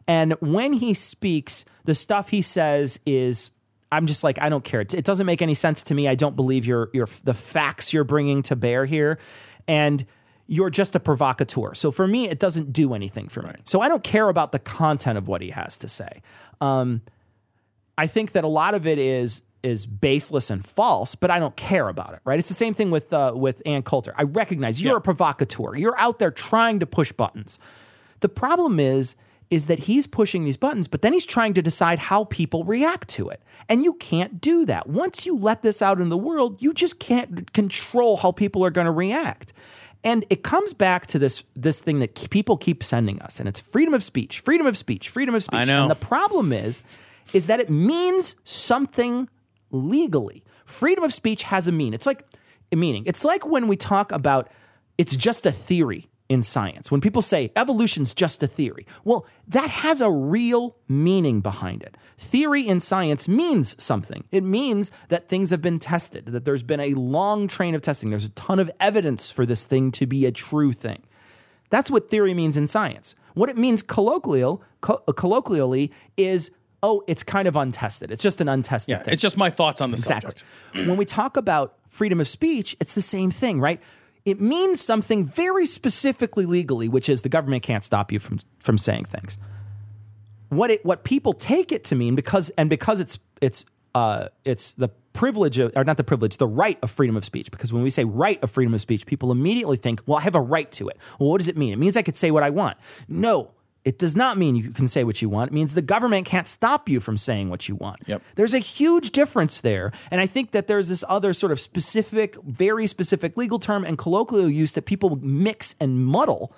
And when he speaks, the stuff he says is, I'm just like, I don't care. It doesn't make any sense to me. I don't believe the facts you're bringing to bear here. And you're just a provocateur. So for me, it doesn't do anything for me. So I don't care about the content of what he has to say. I think that a lot of it is baseless and false, but I don't care about it, right? It's the same thing with Ann Coulter. I recognize you're a provocateur. You're out there trying to push buttons. The problem is that he's pushing these buttons, but then he's trying to decide how people react to it. And you can't do that. Once you let this out in the world, you just can't control how people are going to react. And it comes back to this thing that people keep sending us, and it's freedom of speech, freedom of speech, freedom of speech. I know. And the problem is that it means something legally. Freedom of speech has a meaning. It's like when we talk about it's just a theory in science. When people say evolution's just a theory, well, that has a real meaning behind it. Theory in science means something. It means that things have been tested, that there's been a long train of testing. There's a ton of evidence for this thing to be a true thing. That's what theory means in science. What it means colloquially is, oh, it's kind of untested. It's just an untested thing. It's just my thoughts on the subject. When we talk about freedom of speech, it's the same thing, right? It means something very specifically legally, which is the government can't stop you from saying things. What people take it to mean, because it's the privilege of, or not the privilege, the right of freedom of speech. Because when we say right of freedom of speech, people immediately think, well, I have a right to it. Well, what does it mean? It means I could say what I want. No. It does not mean you can say what you want. It means the government can't stop you from saying what you want. Yep. There's a huge difference there. And I think that there's this other sort of specific, very specific legal term and colloquial use that people mix and muddle.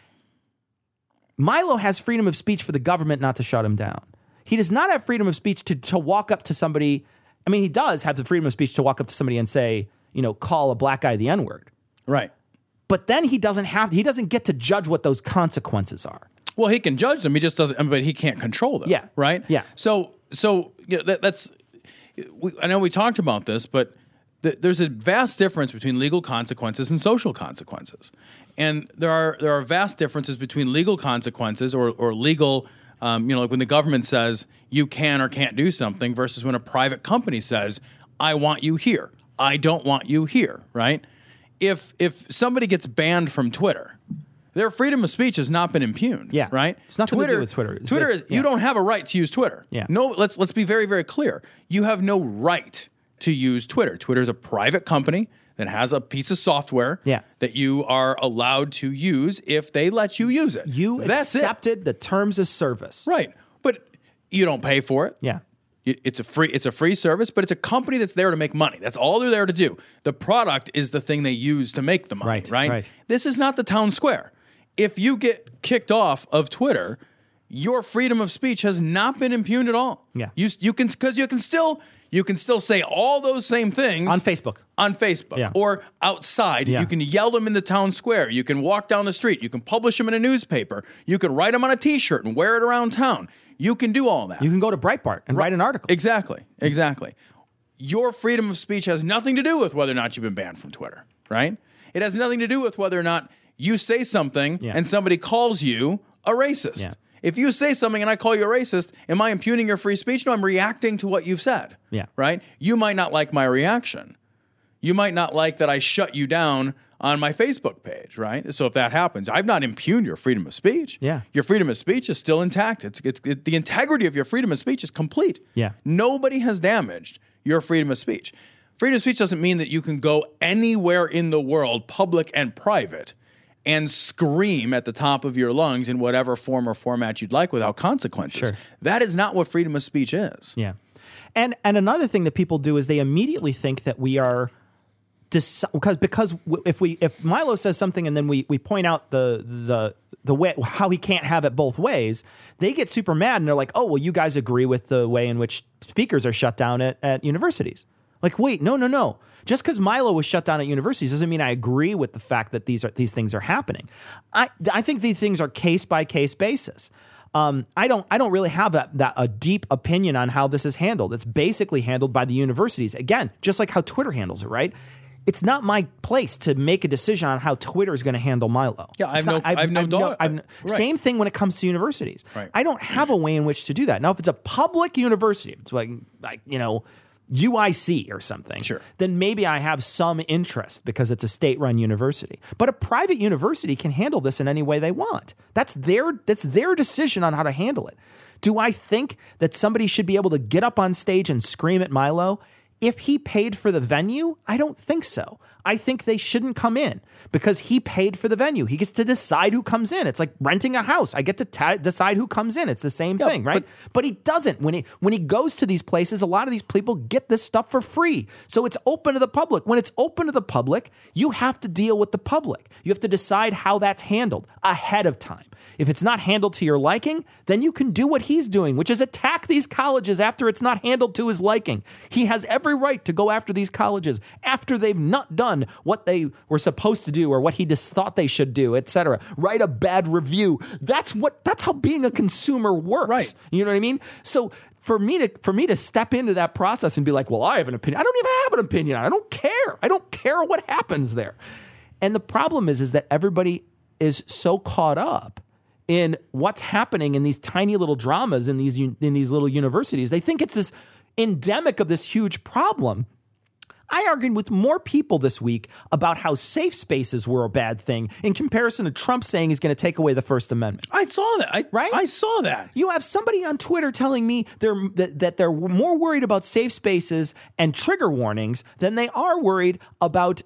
Milo has freedom of speech for the government not to shut him down. He does not have freedom of speech to walk up to somebody. I mean, he does have the freedom of speech to walk up to somebody and say, call a black guy the N-word. Right. But then he doesn't get to judge what those consequences are. Well, he can judge them. He just doesn't. But he can't control them. Yeah. Right. Yeah. So that's. I know we talked about this, but there's a vast difference between legal consequences and social consequences, and there are vast differences between legal consequences or legal. Like when the government says you can or can't do something versus when a private company says, I want you here. I don't want you here. Right. If somebody gets banned from Twitter, their freedom of speech has not been impugned. Yeah. Right? It's nothing to do with Twitter. You don't have a right to use Twitter. Yeah. No, let's be very, very clear. You have no right to use Twitter. Twitter is a private company that has a piece of software that you are allowed to use if they let you use it. That's accepted the terms of service. Right. But you don't pay for it. Yeah. It's a free service, but it's a company that's there to make money. That's all they're there to do. The product is the thing they use to make the money, right? This is not the town square. If you get kicked off of Twitter, your freedom of speech has not been impugned at all. Yeah. You can still say all those same things on Facebook. Or outside. Yeah. You can yell them in the town square. You can walk down the street. You can publish them in a newspaper. You can write them on a T-shirt and wear it around town. You can do all that. You can go to Breitbart and write an article. Exactly. Your freedom of speech has nothing to do with whether or not you've been banned from Twitter, right? It has nothing to do with whether or not you say something and somebody calls you a racist. Yeah. If you say something and I call you a racist, am I impugning your free speech? No, I'm reacting to what you've said. Yeah. Right? You might not like my reaction. You might not like that I shut you down on my Facebook page, right? So if that happens, I've not impugned your freedom of speech. Yeah. Your freedom of speech is still intact. The integrity of your freedom of speech is complete. Yeah. Nobody has damaged your freedom of speech. Freedom of speech doesn't mean that you can go anywhere in the world, public and private, and scream at the top of your lungs in whatever form or format you'd like without consequences. Sure. That is not what freedom of speech is. Yeah. And another thing that people do is they immediately think that we are because if Milo says something and then we point out the way how he can't have it both ways, they get super mad and they're like, oh, well, you guys agree with the way in which speakers are shut down at universities. Like, wait, no. Just because Milo was shut down at universities doesn't mean I agree with the fact that these things are happening. I think these things are case by case basis. I don't really have a deep opinion on how this is handled. It's basically handled by the universities. Again, just like how Twitter handles it, right? it's not my place to make a decision on how Twitter is going to handle Milo. Yeah, I have no doubt. Right. Same thing when it comes to universities. Right. I don't have a way in which to do that. Now, if it's a public university, it's like UIC or something, sure, then maybe I have some interest because it's a state-run university. But a private university can handle this in any way they want. That's their decision on how to handle it. Do I think that somebody should be able to get up on stage and scream at Milo? If he paid for the venue, I don't think so. I think they shouldn't come in because he paid for the venue. He gets to decide who comes in. It's like renting a house. I get to decide who comes in. It's the same thing, right? But he doesn't. When he goes to these places, a lot of these people get this stuff for free. So it's open to the public. When it's open to the public, you have to deal with the public. You have to decide how that's handled ahead of time. If it's not handled to your liking, then you can do what he's doing, which is attack these colleges after it's not handled to his liking. He has every right to go after these colleges after they've not done what they were supposed to do or what he just thought they should do, etc. Write a bad review. That's how being a consumer works. Right. You know what I mean? So for me to step into that process and be like, well, I have an opinion. I don't even have an opinion. I don't care. I don't care what happens there. And the problem is that everybody is so caught up in what's happening in these tiny little dramas in these little universities. They think it's this endemic of this huge problem. I argued with more people this week about how safe spaces were a bad thing in comparison to Trump saying he's going to take away the First Amendment. I saw that. I saw that. You have somebody on Twitter telling me that they're more worried about safe spaces and trigger warnings than they are worried about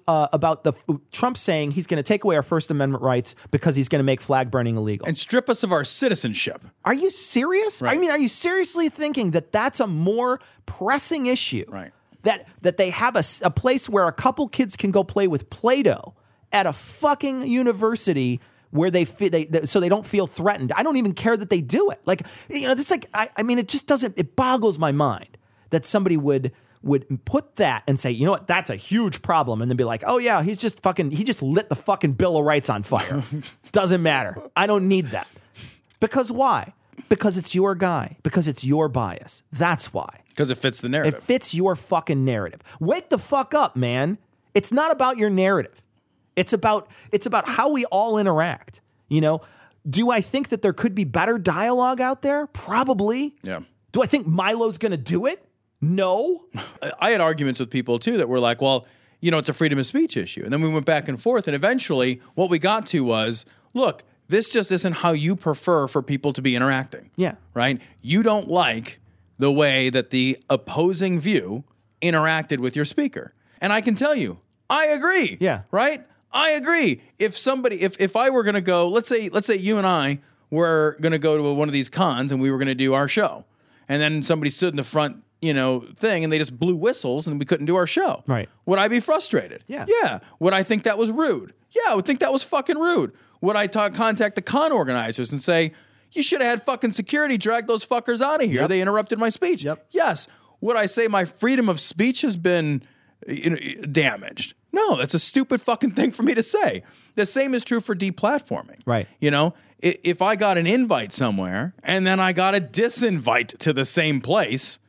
the Trump saying he's going to take away our First Amendment rights because he's going to make flag burning illegal and strip us of our citizenship. Are you serious? Right. I mean, are you seriously thinking that that's a more pressing issue? Right. That they have a place where a couple kids can go play with Play-Doh at a fucking university where so they don't feel threatened. I don't even care that they do it. Like, this I mean, it just doesn't. It boggles my mind that somebody would put that and say, you know what, that's a huge problem, and then be like, oh yeah, he just lit the fucking Bill of Rights on fire. Doesn't matter. I don't need that. Because why? Because it's your guy. Because it's your bias. That's why. Because it fits the narrative. It fits your fucking narrative. Wake the fuck up, man. It's not about your narrative. It's about how we all interact. Do I think that there could be better dialogue out there? Probably. Yeah. Do I think Milo's going to do it? No. I had arguments with people too that were like, well, it's a freedom of speech issue. And then we went back and forth, and eventually what we got to was, look, this just isn't how you prefer for people to be interacting. Yeah. Right? You don't like the way that the opposing view interacted with your speaker. And I can tell you, I agree. Yeah. Right? I agree. If I were going to go, let's say you and I were going to go to one of these cons and we were going to do our show. And then somebody stood in the front, thing and they just blew whistles and we couldn't do our show. Right. Would I be frustrated? Yeah. Yeah. Would I think that was rude? Yeah, I would think that was fucking rude. Would I contact the con organizers and say, you should have had fucking security drag those fuckers out of here. Yep. They interrupted my speech. Yep. Yes. Would I say my freedom of speech has been damaged? No, that's a stupid fucking thing for me to say. The same is true for deplatforming. Right. If I got an invite somewhere and then I got a disinvite to the same place,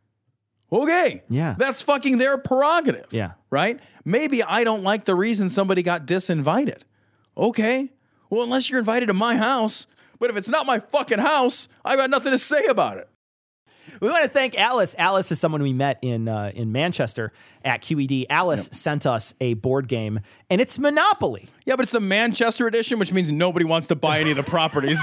okay. Yeah. That's fucking their prerogative. Yeah. Right? Maybe I don't like the reason somebody got disinvited. Okay. Well, unless you're invited to my house. But if it's not my fucking house, I got nothing to say about it. We want to thank Alice. Alice is someone we met in Manchester at QED. Alice sent us a board game, and it's Monopoly. Yeah, but it's the Manchester edition, which means nobody wants to buy any of the properties.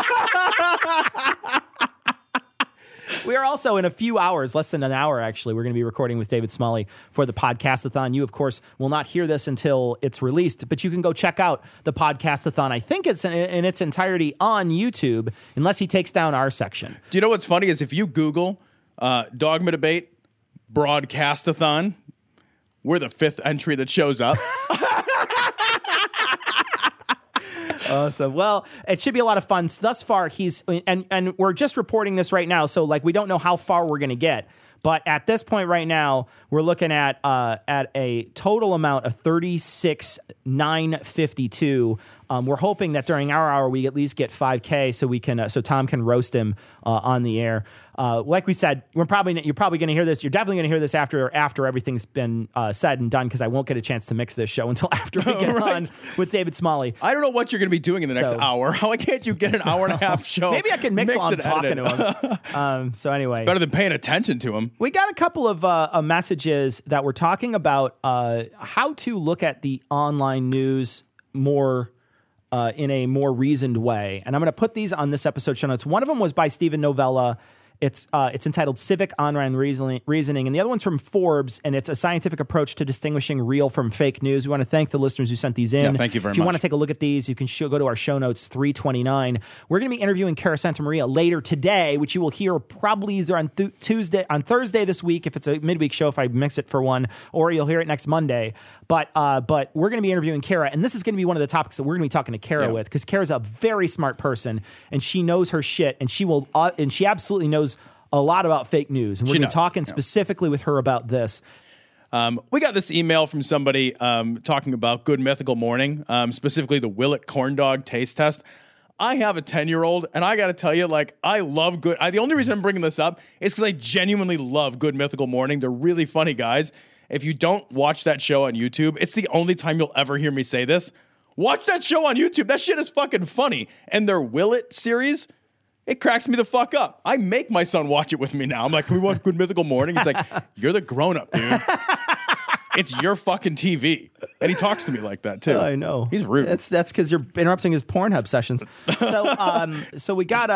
We are also in a few hours, less than an hour actually, we're going to be recording with David Smalley for the Podcastathon. You, of course, will not hear this until it's released, but you can go check out the Podcastathon. I think it's in its entirety on YouTube, unless he takes down our section. Do you know what's funny is if you Google Dogma Debate Broadcastathon, we're the 5th entry that shows up. Awesome. Well, it should be a lot of fun. Thus far, and we're just reporting this right now, so we don't know how far we're going to get. But at this point right now, we're looking at a total amount of 36,952 We're hoping that during our hour we at least get 5K so we can so Tom can roast him on the air. Like we said, you're probably going to hear this. You're definitely going to hear this after everything's been said and done, because I won't get a chance to mix this show until after we get on with David Smalley. I don't know what you're going to be doing in the next hour. Why can't you get an hour and a half show? Maybe I can mix while I'm talking to him. So anyway, it's better than paying attention to him. We got a couple of messages that were talking about how to look at the online news more in a more reasoned way. And I'm going to put these on this episode show notes. One of them was by Stephen Novella. It's entitled Civic Online Reasoning, and the other one's from Forbes, and it's a scientific approach to distinguishing real from fake news. We want to thank the listeners who sent these in. Yeah, thank you very much. If you want to take a look at these, you can go to our show notes, 329. We're going to be interviewing Cara Santamaria later today, which you will hear probably either on Thursday this week, if it's a midweek show, if I mix it for one, or you'll hear it next Monday. But we're going to be interviewing Cara, and this is going to be one of the topics that we're going to be talking to Cara with, because Kara's a very smart person, and she knows her shit, and she absolutely knows a lot about fake news, and we're going to be talking specifically with her about this. We got this email from somebody talking about Good Mythical Morning, specifically the Willet Corn Dog taste test. I have a 10-year-old, and I got to tell you, I love the only reason I'm bringing this up is because I genuinely love Good Mythical Morning. They're really funny guys. If you don't watch that show on YouTube, it's the only time you'll ever hear me say this. Watch that show on YouTube. That shit is fucking funny. And their Willet series, it cracks me the fuck up. I make my son watch it with me now. I'm like, can we watch Good Mythical Morning? He's like, you're the grown-up, dude. It's your fucking TV. And he talks to me like that, too. I know. He's rude. That's because you're interrupting his Pornhub sessions. So we got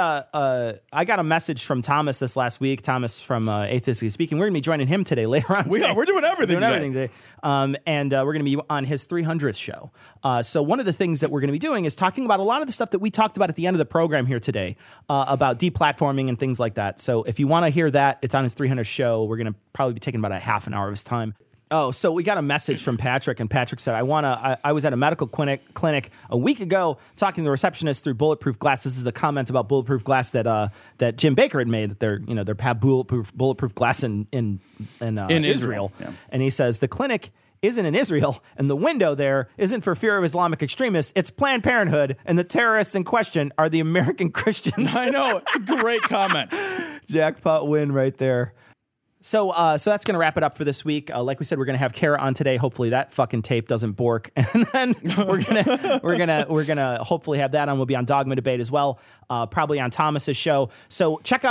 I got a message from Thomas this last week. Thomas from Atheistically Speaking. We're going to be joining him today later on. We're doing everything today. And we're going to be on his 300th show. So one of the things that we're going to be doing is talking about a lot of the stuff that we talked about at the end of the program here today, about deplatforming and things like that. So if you want to hear that, it's on his 300th show. We're going to probably be taking about a half an hour of his time. Oh, so we got a message from Patrick, and Patrick said, I was at a medical clinic a week ago talking to the receptionist through Bulletproof Glass. This is the comment about Bulletproof Glass that Jim Baker had made, that they're have bulletproof glass in Israel. Yeah. And he says, the clinic isn't in Israel, and the window there isn't for fear of Islamic extremists. It's Planned Parenthood, and the terrorists in question are the American Christians. I know. Great comment. Jackpot win right there. So that's going to wrap it up for this week. Like we said, we're going to have Cara on today. Hopefully that fucking tape doesn't bork. And then we're gonna hopefully have that on. We'll be on Dogma Debate as well, probably on Thomas's show. So check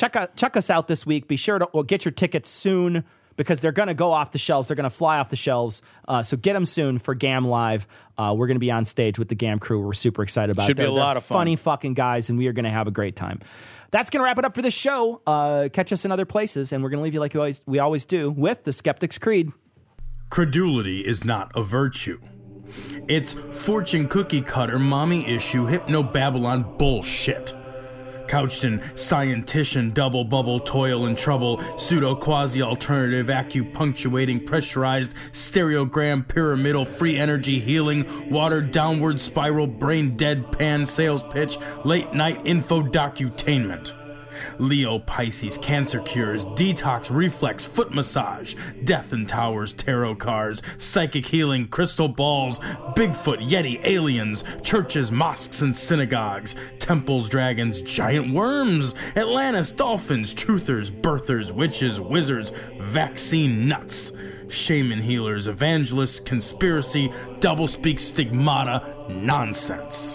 us out this week. Be sure to get your tickets soon, because they're going to go off the shelves. They're going to fly off the shelves. So get them soon for GAM Live. We're going to be on stage with the GAM crew. We're super excited about it. Should be a lot of fun. Funny fucking guys, and we are going to have a great time. That's going to wrap it up for this show. Catch us in other places, and we're going to leave you like we always do with the Skeptic's Creed. Credulity is not a virtue. It's fortune cookie cutter, mommy issue, hypno-Babylon bullshit. Couched in scientician, double bubble, toil and trouble, pseudo quasi alternative, acupunctuating, pressurized, stereogram, pyramidal, free energy healing, watered downward spiral, brain deadpan sales pitch, late night info docutainment. Leo, Pisces, cancer cures, detox, reflex, foot massage, death and towers, tarot cards, psychic healing, crystal balls, Bigfoot, Yeti, aliens, churches, mosques and synagogues, temples, dragons, giant worms, Atlantis, dolphins, truthers, birthers, witches, wizards, vaccine nuts, shaman healers, evangelists, conspiracy, doublespeak, stigmata, nonsense.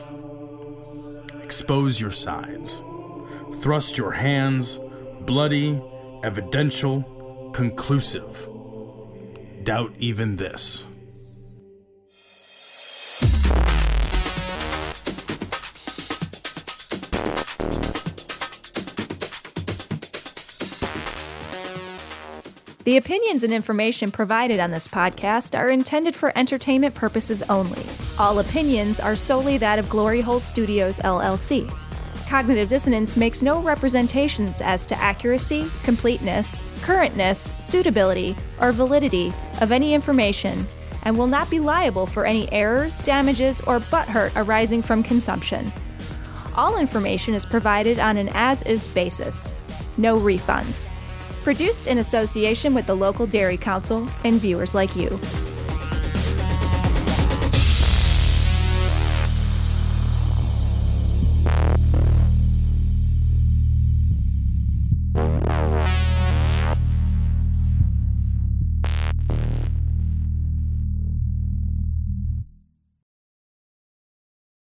Expose your sides. Thrust your hands, bloody, evidential, conclusive. Doubt even this. The opinions and information provided on this podcast are intended for entertainment purposes only. All opinions are solely that of Glory Hole Studios, LLC. Cognitive Dissonance makes no representations as to accuracy, completeness, currentness, suitability, or validity of any information, and will not be liable for any errors, damages, or butthurt arising from consumption. All information is provided on an as-is basis. No refunds. Produced in association with the local Dairy Council and viewers like you.